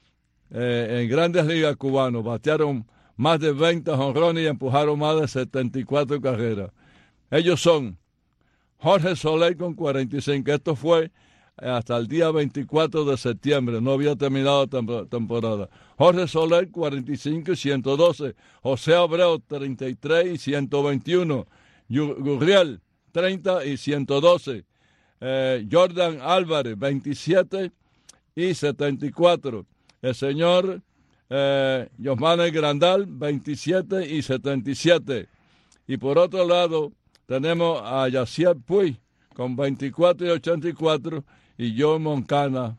en grandes ligas cubanos batearon más de 20 jonrones y empujaron más de 74 carreras. Ellos son Jorge Soler con 45, esto fue hasta el día 24 de septiembre, no había terminado la temporada. Jorge Soler, 45 y 112. José Abreu, 33 y 121. Gurriel, 30 y 112. Jordan Álvarez, 27 y 74. El señor Yosmane Grandal, 27 y 77. Y por otro lado, tenemos a Yacier Puig con 24 y 84 y Joe Moncana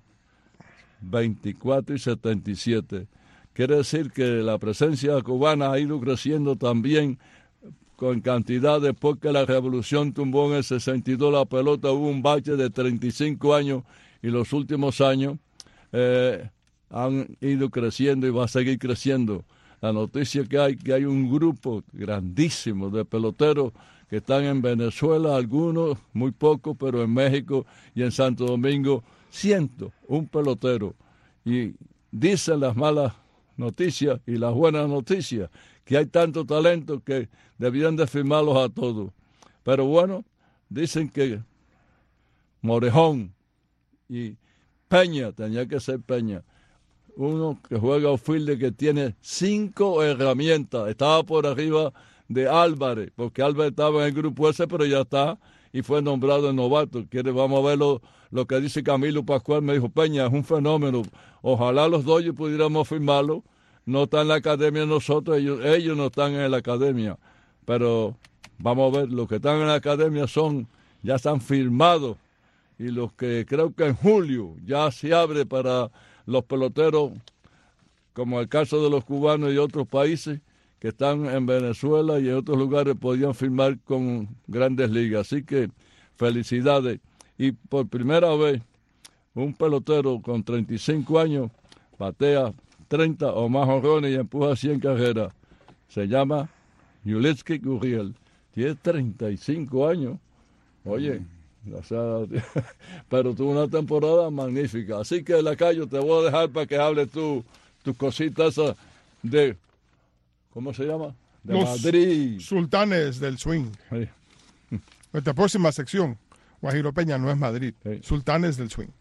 24 y 77. Quiere decir que la presencia cubana ha ido creciendo también con cantidad. Después que la revolución tumbó en el 62 la pelota, hubo un bache de 35 años y los últimos años han ido creciendo y va a seguir creciendo. La noticia que hay un grupo grandísimo de peloteros que están en Venezuela, algunos, muy pocos, pero en México y en Santo Domingo, 101 peloteros. Y dicen las malas noticias y las buenas noticias que hay tanto talento que debían de firmarlos a todos. Pero bueno, dicen que Morejón y Peña, tenía que ser Peña, uno que juega outfielder que tiene 5 herramientas, estaba por arriba de Álvarez, porque Álvarez estaba en el grupo ese, pero ya está, y fue nombrado el novato. Vamos a ver lo que dice Camilo Pascual. Me dijo, Peña, es un fenómeno, ojalá los Dodgers pudiéramos firmarlo. No está en la academia de nosotros, ellos no están en la academia, pero vamos a ver, los que están en la academia ya están firmados, y los que creo que en julio ya se abre para los peloteros, como el caso de los cubanos y otros países que están en Venezuela y en otros lugares, podían firmar con Grandes Ligas. Así que felicidades. Y por primera vez, un pelotero con 35 años batea 30 o más jonrones y empuja 100 carreras. Se llama Yulitsky Gurriel. Tiene 35 años. Oye, o sea, pero tuvo una temporada magnífica. Así que, Lacayo, te voy a dejar para que hables tus cositas de, ¿cómo se llama? De los Madrid. Sultanes del swing. Sí. Nuestra próxima sección, Guajiro Peña, no es Madrid. Sí. Sultanes del swing.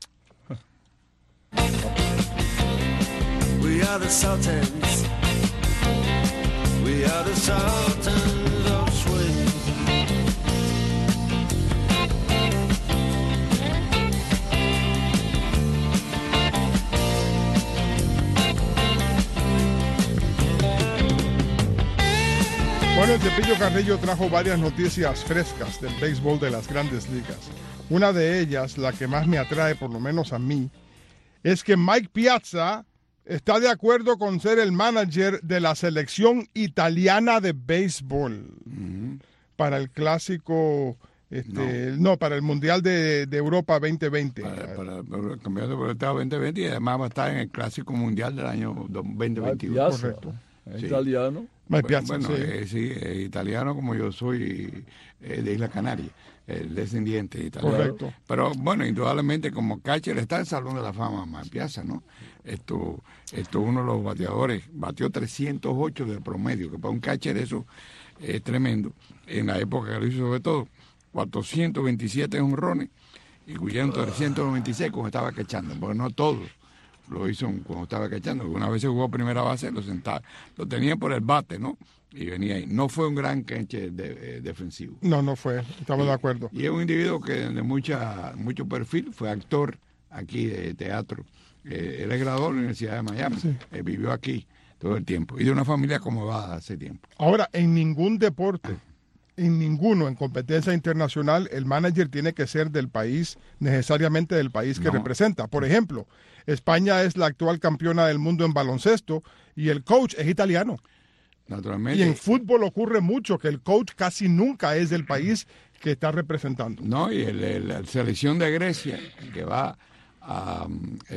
We are the Sultans. We are the Sultans of swing. Bueno, el Cepillo Carrillo trajo varias noticias frescas del béisbol de las Grandes Ligas. Una de ellas, la que más me atrae, por lo menos a mí, es que Mike Piazza está de acuerdo con ser el manager de la selección italiana de béisbol para el clásico, para el Mundial de Europa 2020. Para el Campeonato de Europa 2020, y además va a estar en el Clásico Mundial del año 2021. Piazza, correcto. ¿Es Sí. italiano? Mike Piazza, Bueno, sí. sí, italiano como yo soy de Isla Canaria, descendiente italiano. Correcto. Pero bueno, indudablemente como catcher está en el Salón de la Fama Mike Piazza, ¿no? Esto uno de los bateadores, batió 308 del promedio, que para un catcher eso es tremendo. En la época que lo hizo, sobre todo, 427 jonrones y cuyaron 396 cuando estaba cachando, porque no todos lo hizo cuando estaba cachando. Una vez se jugó primera base, lo tenían por el bate, ¿no? Y venía ahí. No fue un gran catcher defensivo. No fue. Estamos de acuerdo. Y es un individuo que de mucho perfil, fue actor aquí de teatro. Él es graduado de la Universidad de Miami. Sí. Vivió aquí todo el tiempo. Y de una familia acomodada hace tiempo. Ahora, en ningún deporte, en competencia internacional, el manager tiene que ser del país, necesariamente del país que No. representa. Por ejemplo, España es la actual campeona del mundo en baloncesto y el coach es italiano. Naturalmente. Y en fútbol ocurre mucho que el coach casi nunca es del país que está representando. No, y la selección de Grecia, que va a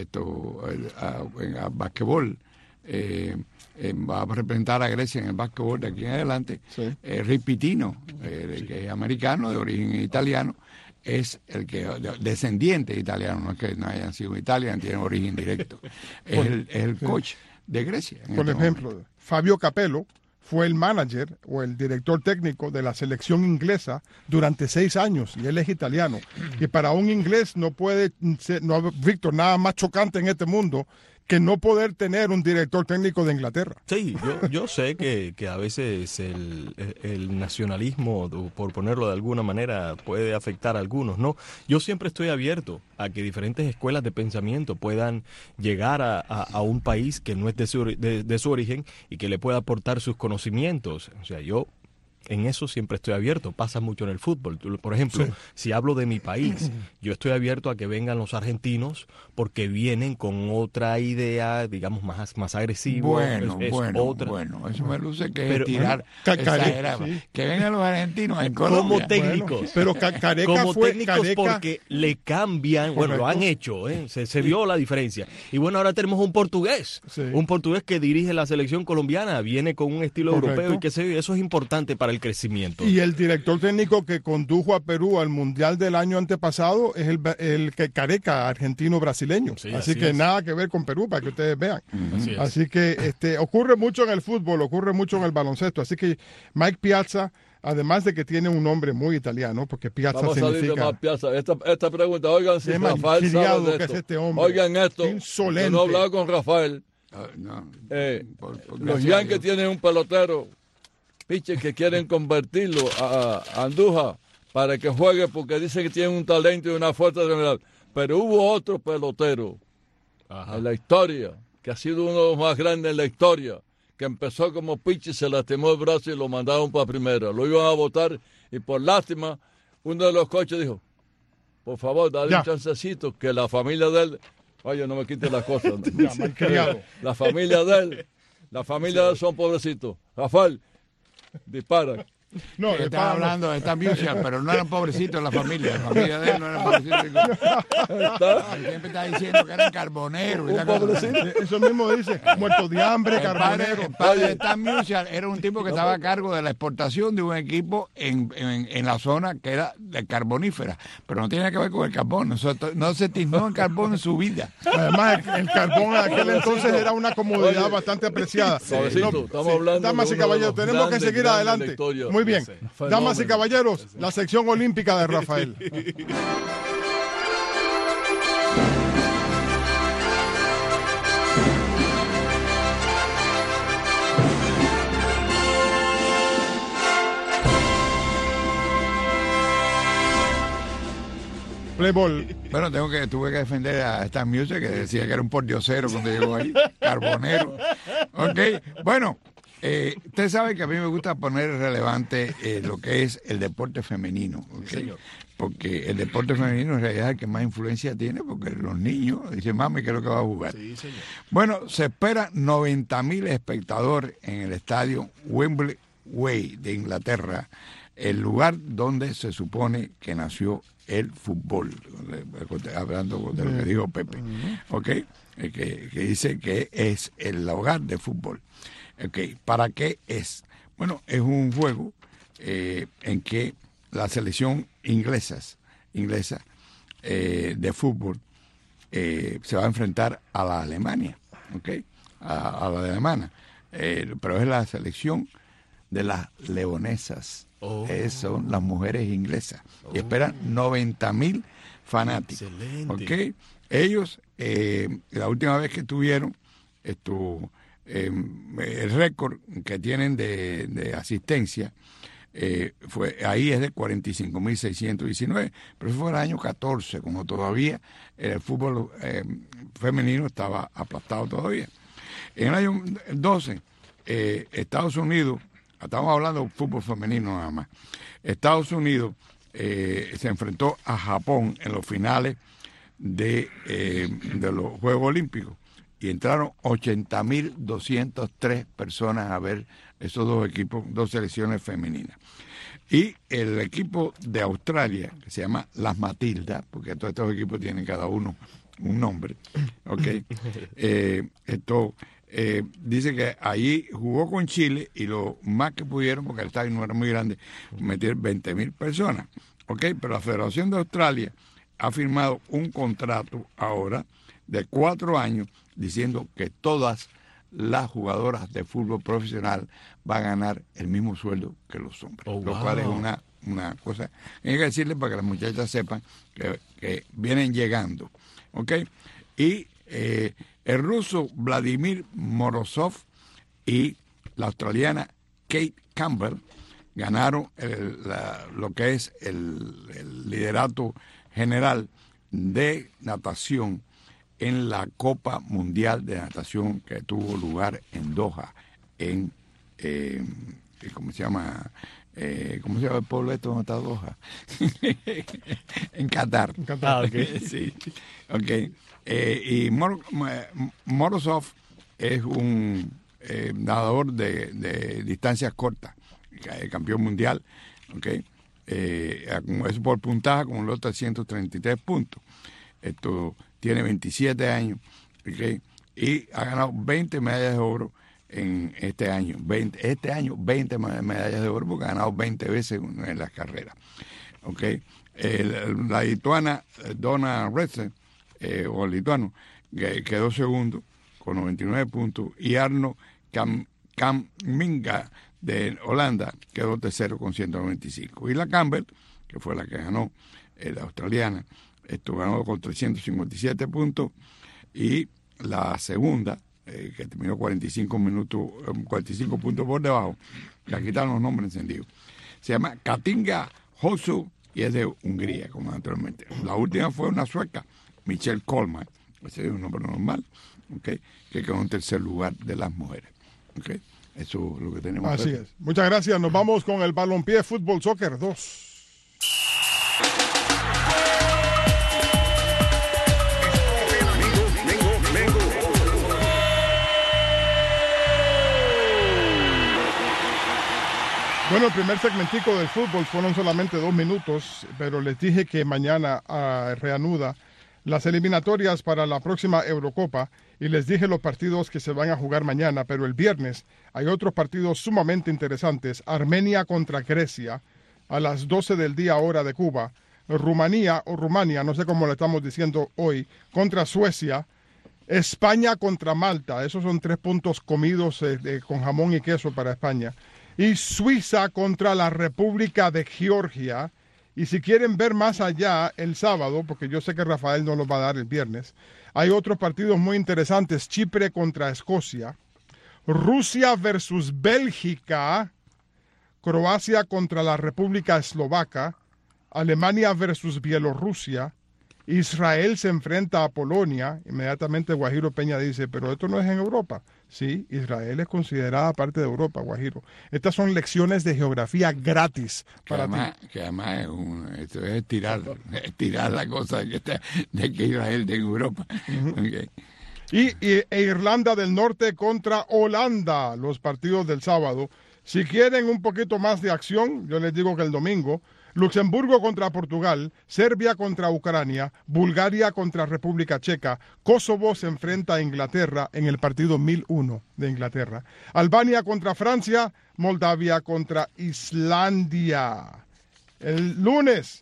basquetbol, va a representar a Grecia en el básquetbol de aquí en adelante. Sí. Rick Pitino, que es americano, de origen italiano, es el que, descendiente italiano, no es que no hayan sido italianos, tienen origen directo. Es el coach de Grecia. Por ejemplo, Fabio Capello fue el manager o el director técnico de la selección inglesa durante 6 años y él es italiano. Y para un inglés no puede ser, Víctor, nada más chocante en este mundo que no poder tener un director técnico de Inglaterra. Sí, yo sé que a veces el nacionalismo, por ponerlo de alguna manera, puede afectar a algunos, ¿no? Yo siempre estoy abierto a que diferentes escuelas de pensamiento puedan llegar a un país que no es de su origen y que le pueda aportar sus conocimientos. O sea, yo En eso siempre estoy abierto, pasa mucho en el fútbol. Por ejemplo, si hablo de mi país, yo estoy abierto a que vengan los argentinos porque vienen con otra idea, digamos, más agresiva. Bueno, eso me luce que es tirar exagerado. Sí. Que vengan los argentinos en Colombia. Como técnicos. Pero Careca como fue técnicos Careca, porque le cambian, bueno, lo han hecho, se vio la diferencia. Y bueno, ahora tenemos un portugués que dirige la selección colombiana, viene con un estilo europeo y qué sé yo, eso es importante para el crecimiento. Y el director técnico que condujo a Perú al Mundial del año antepasado es el que Careca, argentino-brasileño. Sí, así que es. nada que ver con Perú, para que ustedes vean. Así Así que ocurre mucho en el fútbol, ocurre mucho en el baloncesto. Así que Mike Piazza, además de que tiene un nombre muy italiano, porque Piazza Vamos a salir de significa... más Piazza. Esta pregunta, oigan si Qué Rafael malcriado sabe de que esto. es este hombre. Oigan esto, Qué insolente. yo no he hablado con Rafael. Los Yankees tienen un pelotero, pitcher, que quieren convertirlo a Andújar para que juegue porque dicen que tiene un talento y una fuerza general. Pero hubo otro pelotero en la historia, que ha sido uno de los más grandes en la historia, que empezó como pitcher, se lastimó el brazo y lo mandaron para primera. Lo iban a votar y por lástima, uno de los coaches dijo, por favor, dale un chancecito, que la familia de él, oye, no me quite las cosas. La familia de él son pobrecitos. Rafael, dispara. No, estaba hablando de Stan Musial, pero no eran pobrecitos la familia de él no eran pobrecitos. Siempre está diciendo que eran carboneros. Eso mismo dice, muertos de hambre, carbonero. El padre de Stan Musial era un tipo que estaba a cargo de la exportación de un equipo en la zona que era de carbonífera, pero no tiene que ver con el carbón. No se tiznó en carbón en su vida. Además, el carbón en aquel entonces era una comodidad bastante apreciada. Estamos hablando damas y caballeros, tenemos que seguir adelante. Muy bien. Damas y caballeros, la sección olímpica de Rafael. Playboy. Bueno, tuve que defender a Stan Musial, que decía que era un pordiosero cuando llegó ahí, carbonero. Ok, bueno. Usted sabe que a mí me gusta poner relevante lo que es el deporte femenino, ¿okay? Porque el deporte femenino en realidad es el que más influencia tiene, porque los niños dicen, mami, ¿qué es lo que va a jugar? Bueno, se espera 90,000 espectadores en el estadio Wembley de Inglaterra, el lugar donde se supone que nació el fútbol, hablando de lo que dijo Pepe, ¿ok? Que dice que es el hogar de fútbol. Okay. ¿Para qué es? Bueno, es un juego en que la selección inglesa de fútbol se va a enfrentar a la Alemania, ¿okay? a la alemana, pero es la selección de las leonesas, son las mujeres inglesas, y esperan 90,000 fanáticos. ¿Okay? Ellos, la última vez que tuvieron el récord que tienen de asistencia ahí es de 45,619, pero eso fue el año 14, como todavía el fútbol femenino estaba aplastado todavía. En el año 12, Estados Unidos, estamos hablando de fútbol femenino nada más, Estados Unidos se enfrentó a Japón en los finales de los Juegos Olímpicos, y entraron 80,203 personas a ver esos dos equipos, dos selecciones femeninas. Y el equipo de Australia, que se llama Las Matildas, porque todos estos equipos tienen cada uno un nombre, ¿ok? Dice que allí jugó con Chile y lo más que pudieron, porque el estadio no era muy grande, meter 20,000 personas, ¿ok? Pero la Federación de Australia ha firmado un contrato ahora de 4 años diciendo que todas las jugadoras de fútbol profesional van a ganar el mismo sueldo que los hombres, lo cual es una cosa. Hay que decirle para que las muchachas sepan que vienen llegando, ¿ok? Y el ruso Vladimir Morozov y la australiana Kate Campbell ganaron lo que es el liderato general de natación en la Copa Mundial de Natación que tuvo lugar en Doha, ¿cómo se llama? ¿cómo se llama el pueblo esto donde está Doha? En Qatar. Ah, ok. Sí. Ok. Y Morozov es un nadador de distancias cortas, campeón mundial, okay. Eso por puntaje acumuló 333 puntos. Esto tiene 27 años, okay, y ha ganado 20 medallas de oro en este año. 20 medallas de oro porque ha ganado 20 veces en las carreras. Okay. La lituana Donna Redsen, o el lituano, quedó segundo con 99 puntos, y Arno Kamminga de Holanda quedó tercero con 195. Y la Campbell, que fue la que ganó, la australiana, ganó con 357 puntos, y la segunda, que terminó 45 puntos por debajo, que aquí están los nombres encendidos, se llama Katinka Hosu y es de Hungría, como naturalmente. La última fue una sueca, Michelle Coleman, ese es un nombre normal, okay, que quedó en tercer lugar de las mujeres. Okay. Eso es lo que tenemos. Así es. Muchas gracias. Nos vamos con el balompié Fútbol Soccer 2. Bueno, el primer segmentico del fútbol fueron solamente 2 minutos, pero les dije que mañana reanuda las eliminatorias para la próxima Eurocopa, y les dije los partidos que se van a jugar mañana, pero el viernes hay otros partidos sumamente interesantes. Armenia contra Grecia a las 12 del día hora de Cuba. Rumania, no sé cómo le estamos diciendo hoy, contra Suecia. España contra Malta, esos son 3 puntos comidos con jamón y queso para España. Y Suiza contra la República de Georgia. Y si quieren ver más allá, el sábado, porque yo sé que Rafael no los va a dar el viernes, hay otros partidos muy interesantes. Chipre contra Escocia, Rusia versus Bélgica, Croacia contra la República Eslovaca, Alemania versus Bielorrusia, Israel se enfrenta a Polonia. Inmediatamente Guajiro Peña dice, pero esto no es en Europa. Sí, Israel es considerada parte de Europa, Guajiro. Estas son lecciones de geografía gratis para ti. Que además esto es tirar la cosa de que Israel está en Europa. Okay. E Irlanda del Norte contra Holanda, los partidos del sábado. Si quieren un poquito más de acción, yo les digo que el domingo, Luxemburgo contra Portugal, Serbia contra Ucrania, Bulgaria contra República Checa, Kosovo se enfrenta a Inglaterra en el partido 1001 de Inglaterra, Albania contra Francia, Moldavia contra Islandia. El lunes,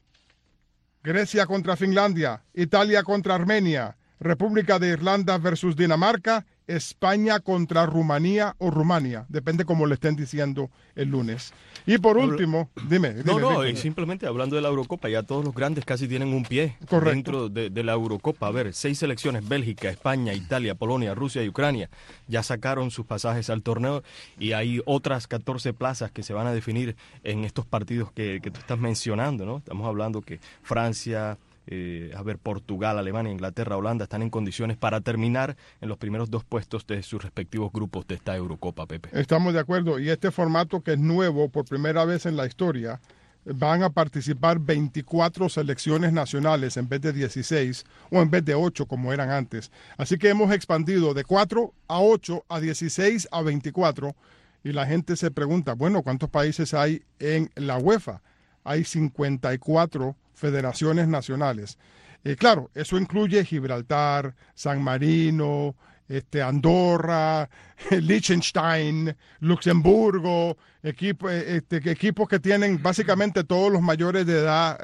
Grecia contra Finlandia, Italia contra Armenia, República de Irlanda versus Dinamarca, España contra Rumanía o Rumania, depende como le estén diciendo el lunes. Y por último, dime. No, simplemente hablando de la Eurocopa, ya todos los grandes casi tienen un pie dentro de la Eurocopa. A ver, 6 selecciones, Bélgica, España, Italia, Polonia, Rusia y Ucrania, ya sacaron sus pasajes al torneo, y hay otras 14 plazas que se van a definir en estos partidos que tú estás mencionando, ¿no? Estamos hablando que Francia, Portugal, Alemania, Inglaterra, Holanda están en condiciones para terminar en los primeros 2 puestos de sus respectivos grupos de esta Eurocopa, Pepe. Estamos de acuerdo, y este formato que es nuevo por primera vez en la historia, van a participar 24 selecciones nacionales en vez de 16 o en vez de 8 como eran antes. Así que hemos expandido de 4 a 8 a 16 a 24, y la gente se pregunta, bueno, ¿cuántos países hay en la UEFA? Hay 54 federaciones nacionales. Claro, eso incluye Gibraltar, San Marino, Andorra, Liechtenstein, Luxemburgo, equipos que tienen básicamente todos los mayores de edad,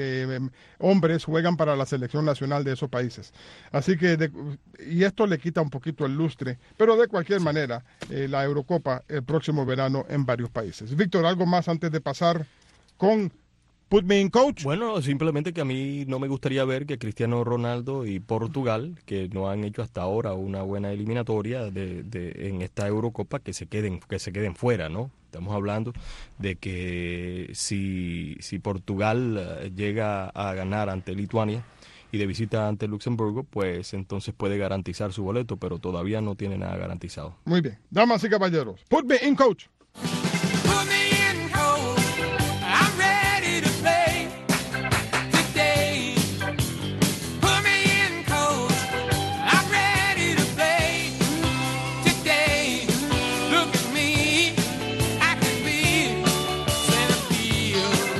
hombres juegan para la selección nacional de esos países. Así que, y esto le quita un poquito el lustre, pero de cualquier manera, la Eurocopa el próximo verano en varios países. Víctor, ¿algo más antes de pasar con Put Me in Coach? Bueno, simplemente que a mí no me gustaría ver que Cristiano Ronaldo y Portugal, que no han hecho hasta ahora una buena eliminatoria en esta Eurocopa, que se queden fuera, ¿no? Estamos hablando de que si Portugal llega a ganar ante Lituania y de visita ante Luxemburgo, pues entonces puede garantizar su boleto, pero todavía no tiene nada garantizado. Muy bien. Damas y caballeros, Put Me in Coach. Put me in coach.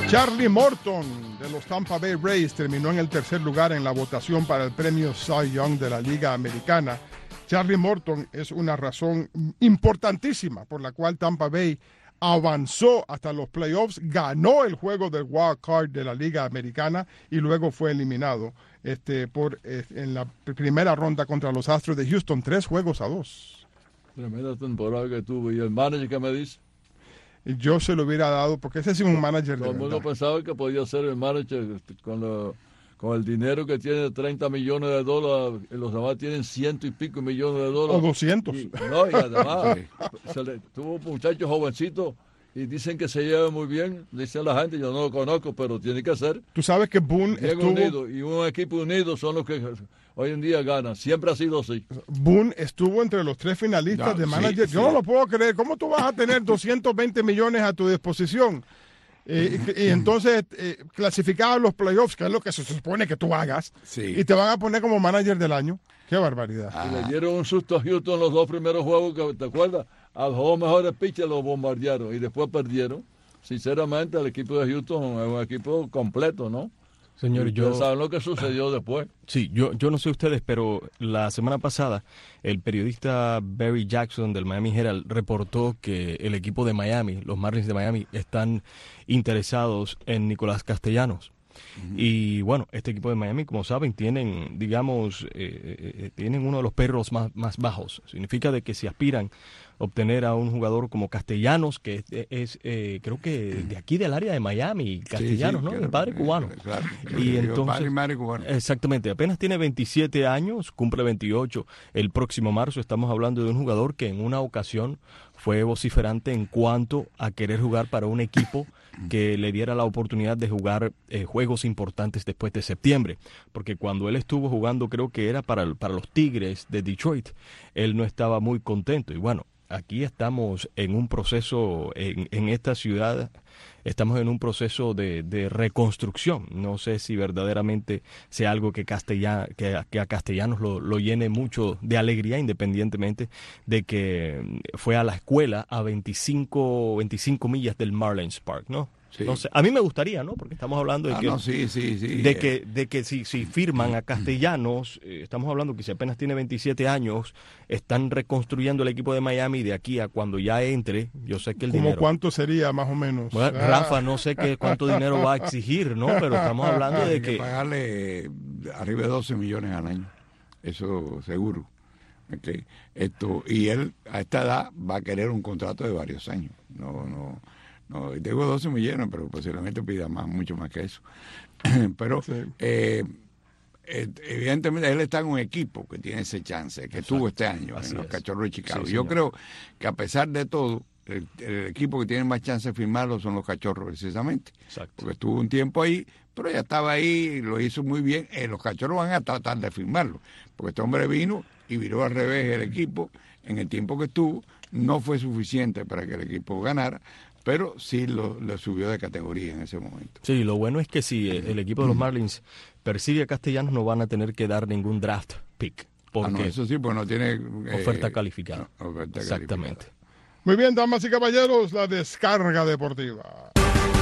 Charlie Morton de los Tampa Bay Rays terminó en el tercer lugar en la votación para el premio Cy Young de la Liga Americana. Charlie Morton es una razón importantísima por la cual Tampa Bay avanzó hasta los playoffs, ganó el juego del wild card de la Liga Americana y luego fue eliminado en la primera ronda contra los Astros de Houston, 3-2. Tremenda temporada que tuvo. ¿Y el manager qué me dice? Yo se lo hubiera dado porque ese es un manager de Todo el mundo pensaba que podía ser el manager con el dinero que tiene, $30 millones, y los demás tienen $100 y pico millones. O 200. Y además tuvo un muchacho jovencito y dicen que se lleva muy bien, dice la gente, yo no lo conozco, pero tiene que ser. Tú sabes que Boone estuvo... unido, y un equipo unido son los que hoy en día ganan, siempre ha sido así. Boone estuvo entre los 3 finalistas de manager. Yo no lo puedo creer, ¿cómo tú vas a tener 220 millones a tu disposición? Y entonces clasificar a los playoffs, que es lo que se supone que tú hagas, y te van a poner como manager del año. ¡Qué barbaridad! Y le dieron un susto a Houston los 2 primeros juegos, que ¿te acuerdas? A los 2 mejores pitchers los bombardearon y después perdieron. Sinceramente, el equipo de Houston es un equipo completo, ¿no? Señor, yo... ¿Saben lo que sucedió después? Sí, yo no sé ustedes, pero la semana pasada el periodista Barry Jackson del Miami Herald reportó que el equipo de Miami, los Marlins de Miami, están interesados en Nicolás Castellanos. Y bueno, este equipo de Miami, como saben, tienen, digamos, tienen uno de los perros más bajos. Significa de que si aspiran a obtener a un jugador como Castellanos, que es creo que de aquí del área de Miami, Castellanos, ¿no? El padre cubano. Claro, y entonces, padre y madre cubano. Exactamente, apenas tiene 27 años, cumple 28 el próximo marzo. Estamos hablando de un jugador que en una ocasión fue vociferante en cuanto a querer jugar para un equipo que le diera la oportunidad de jugar juegos importantes después de septiembre, porque cuando él estuvo jugando, creo que era para los Tigres de Detroit, él no estaba muy contento. Y bueno, aquí estamos en un proceso, en esta ciudad, estamos en un proceso de reconstrucción. No sé si verdaderamente sea algo que a Castellanos lo llene mucho de alegría, independientemente de que fue a la escuela a 25 millas del Marlins Park, ¿no? Sí. No sé, a mí me gustaría, ¿no? Porque estamos hablando de que si firman a Castellanos, estamos hablando que si apenas tiene 27 años, están reconstruyendo el equipo de Miami de aquí a cuando ya entre. Yo sé que el dinero... ¿Cómo cuánto sería más o menos? Bueno, Rafa, no sé cuánto dinero va a exigir, ¿no? Pero estamos hablando de que... pagarle arriba de 12 millones al año, eso seguro. Okay. Y él a esta edad va a querer un contrato de varios años. No, tengo 12 millones, pero posiblemente pida mucho más que eso. Pero sí. Evidentemente él está en un equipo que tiene ese chance, que tuvo este año en los Cachorros de Chicago. Sí, yo creo que a pesar de todo, el equipo que tiene más chance de firmarlo son los Cachorros, precisamente. Exacto. Porque estuvo un tiempo ahí, pero ya estaba ahí, lo hizo muy bien. Los Cachorros van a tratar de firmarlo, porque este hombre vino y viró al revés el equipo. En el tiempo que estuvo, no fue suficiente para que el equipo ganara, pero sí lo subió de categoría en ese momento. Sí, lo bueno es que si el equipo de los Marlins persigue a Castellanos, no van a tener que dar ningún draft pick. Porque eso sí, pues no tiene... oferta calificada. Exactamente. Muy bien, damas y caballeros, la descarga deportiva.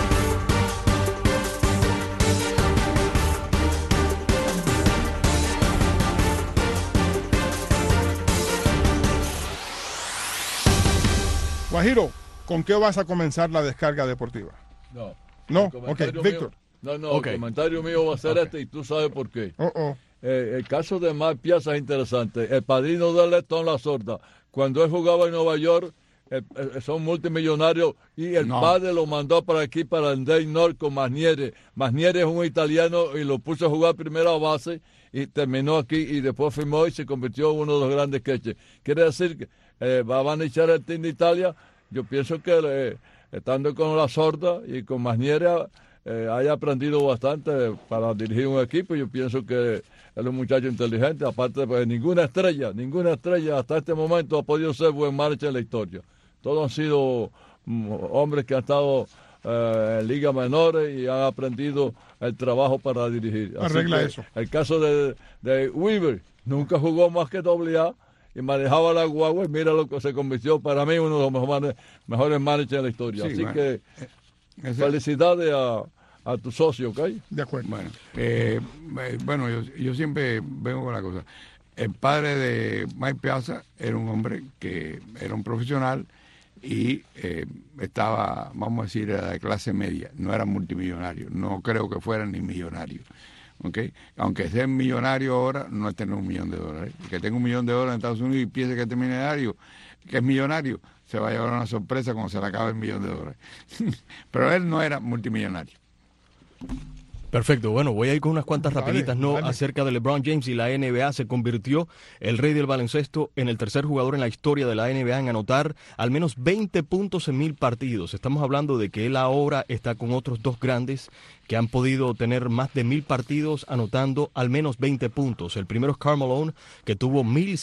Guajiro, ¿con qué vas a comenzar la descarga deportiva? No, ok, Víctor. El comentario mío va a ser y tú sabes por qué. El caso de Mark Piazza es interesante. El padrino de él es Tom La Sorda. Cuando él jugaba en Nueva York, son multimillonarios y el padre lo mandó para aquí, para el Day North con Masnieri. Masnieri es un italiano y lo puso a jugar primera base y terminó aquí y después firmó y se convirtió en uno de los grandes catchers. Quiere decir que van a echar el team de Italia. Yo pienso que estando con La Sorda y con Masnieri haya aprendido bastante para dirigir un equipo. Yo pienso que él es un muchacho inteligente, aparte de ninguna estrella hasta este momento ha podido ser buen manager en la historia. Todos han sido hombres que han estado en ligas menores y han aprendido el trabajo para dirigir. Arregla eso. El caso de Weaver, nunca jugó más que AA y manejaba la guagua y mira lo que se convirtió para mí uno de los mejores managers de la historia. Sí, así que Felicidades a tu socio, ¿ok? De acuerdo. Bueno, yo siempre vengo con la cosa. El padre de Mike Piazza era un hombre que era un profesional y estaba, vamos a decir, de clase media. No era multimillonario. No creo que fuera ni millonario. ¿Okay? Aunque sea millonario ahora, no es tener $1 millón. El que tenga $1 millón en Estados Unidos y piense que es millonario, se va a llevar una sorpresa cuando se le acabe $1 millón. Pero él no era multimillonario. Perfecto, bueno, voy a ir con unas cuantas rapiditas, acerca de LeBron James y la NBA. Se convirtió el rey del baloncesto en el tercer jugador en la historia de la NBA en anotar al menos 20 puntos en 1000 partidos. Estamos hablando de que él ahora está con otros 2 grandes que han podido tener más de 1000 partidos anotando al menos 20 puntos. El primero es Karl Malone, que tuvo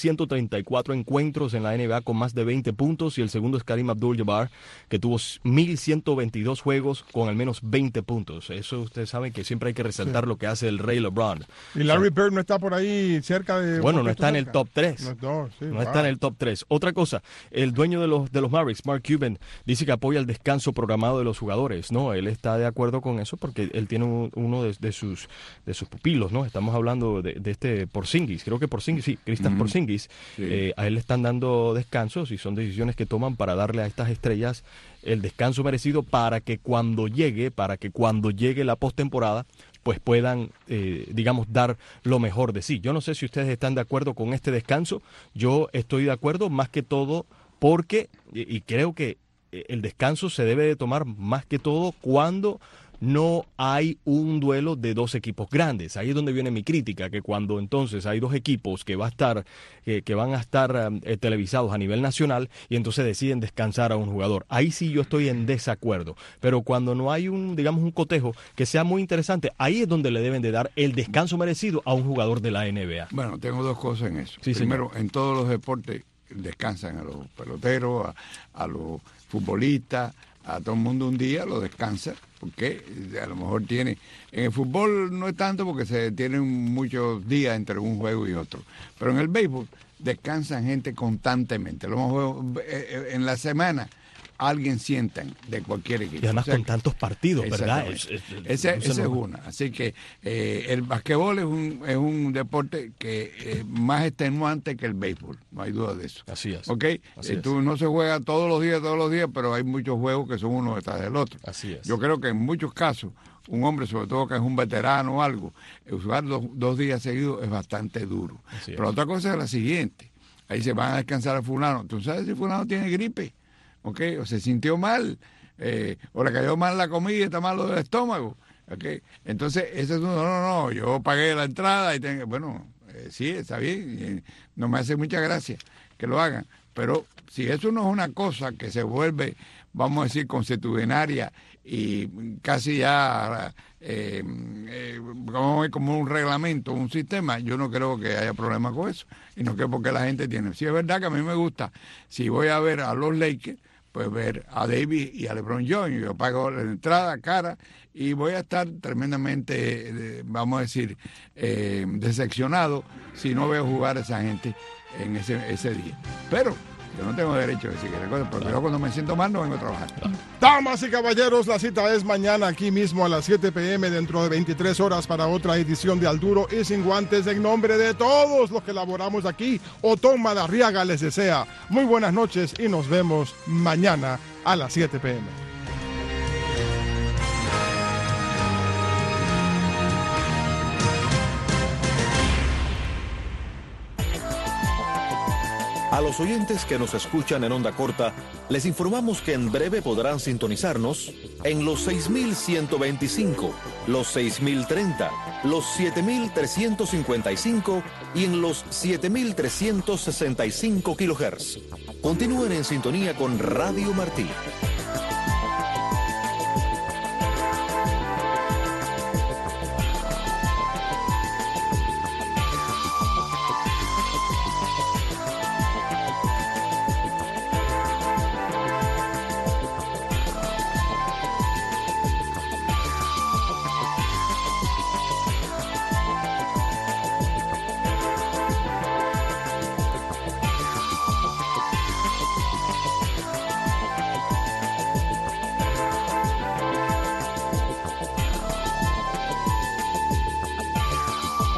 1134 encuentros en la NBA con más de 20 puntos, y el segundo es Kareem Abdul-Jabbar, que tuvo 1122 juegos con al menos 20 puntos. Eso ustedes saben que siempre hay que resaltar lo que hace el rey LeBron. ¿Y Larry Bird no está por ahí cerca de...? Bueno, no está en el top 3. No está en el top 3. Otra cosa, el dueño de los Mavericks, Mark Cuban, dice que apoya el descanso programado de los jugadores. No, él está de acuerdo con eso porque él tiene uno de sus pupilos, ¿no? Estamos hablando de este Porzingis, creo que Porzingis, sí, Kristaps Porzingis. Sí. A él le están dando descansos y son decisiones que toman para darle a estas estrellas el descanso merecido para que cuando llegue la postemporada, pues puedan, digamos, dar lo mejor de sí. Yo no sé si ustedes están de acuerdo con este descanso. Yo estoy de acuerdo más que todo porque, y creo que el descanso se debe de tomar más que todo cuando no hay un duelo de 2 equipos grandes. Ahí es donde viene mi crítica, que cuando entonces hay 2 equipos que van a estar televisados a nivel nacional y entonces deciden descansar a un jugador. Ahí sí yo estoy en desacuerdo. Pero cuando no hay un cotejo que sea muy interesante, ahí es donde le deben de dar el descanso merecido a un jugador de la NBA. Bueno, tengo 2 cosas en eso. Sí, primero, señor. En todos los deportes descansan a los peloteros, a los futbolistas, a todo el mundo un día lo descansa, porque a lo mejor en el fútbol no es tanto porque se tienen muchos días entre un juego y otro, pero en el béisbol descansan gente constantemente. A lo mejor en la semana alguien sientan de cualquier equipo. Y además con tantos partidos, ¿verdad? Esa es una. Así que el basquetbol es un deporte que más extenuante que el béisbol, no hay duda de eso. Así es. ¿Ok? Tú no se juega todos los días, pero hay muchos juegos que son uno detrás del otro. Así es. Yo creo que en muchos casos, un hombre, sobre todo que es un veterano o algo, jugar 2 días seguidos es bastante duro. Pero otra cosa es la siguiente. Ahí se van a descansar a fulano. ¿Tú sabes si fulano tiene gripe? ¿Okay? O se sintió mal, o le cayó mal la comida y está malo del estómago. ¿Okay? Entonces, eso es no, yo pagué la entrada y sí, está bien, no me hace mucha gracia que lo hagan, pero si eso no es una cosa que se vuelve, vamos a decir, consuetudinaria y casi ya como un reglamento, un sistema, yo no creo que haya problema con eso, y no creo porque la gente tiene. Sí, es verdad que a mí me gusta, si voy a ver a los Lakers, pues ver a Davis y a LeBron James. Yo pago la entrada cara y voy a estar tremendamente, vamos a decir, decepcionado si no veo jugar a esa gente en ese día. Pero yo no tengo derecho a decir que cosas, porque yo cuando me siento mal no vengo a trabajar. Damas y caballeros, la cita es mañana aquí mismo a las 7 p.m. dentro de 23 horas para otra edición de Al Duro y Sin Guantes. En nombre de todos los que elaboramos aquí, Otón Madariaga les desea muy buenas noches y nos vemos mañana a las 7 p.m. A los oyentes que nos escuchan en onda corta, les informamos que en breve podrán sintonizarnos en los 6125, los 6030, los 7355 y en los 7365 kHz. Continúen en sintonía con Radio Martí.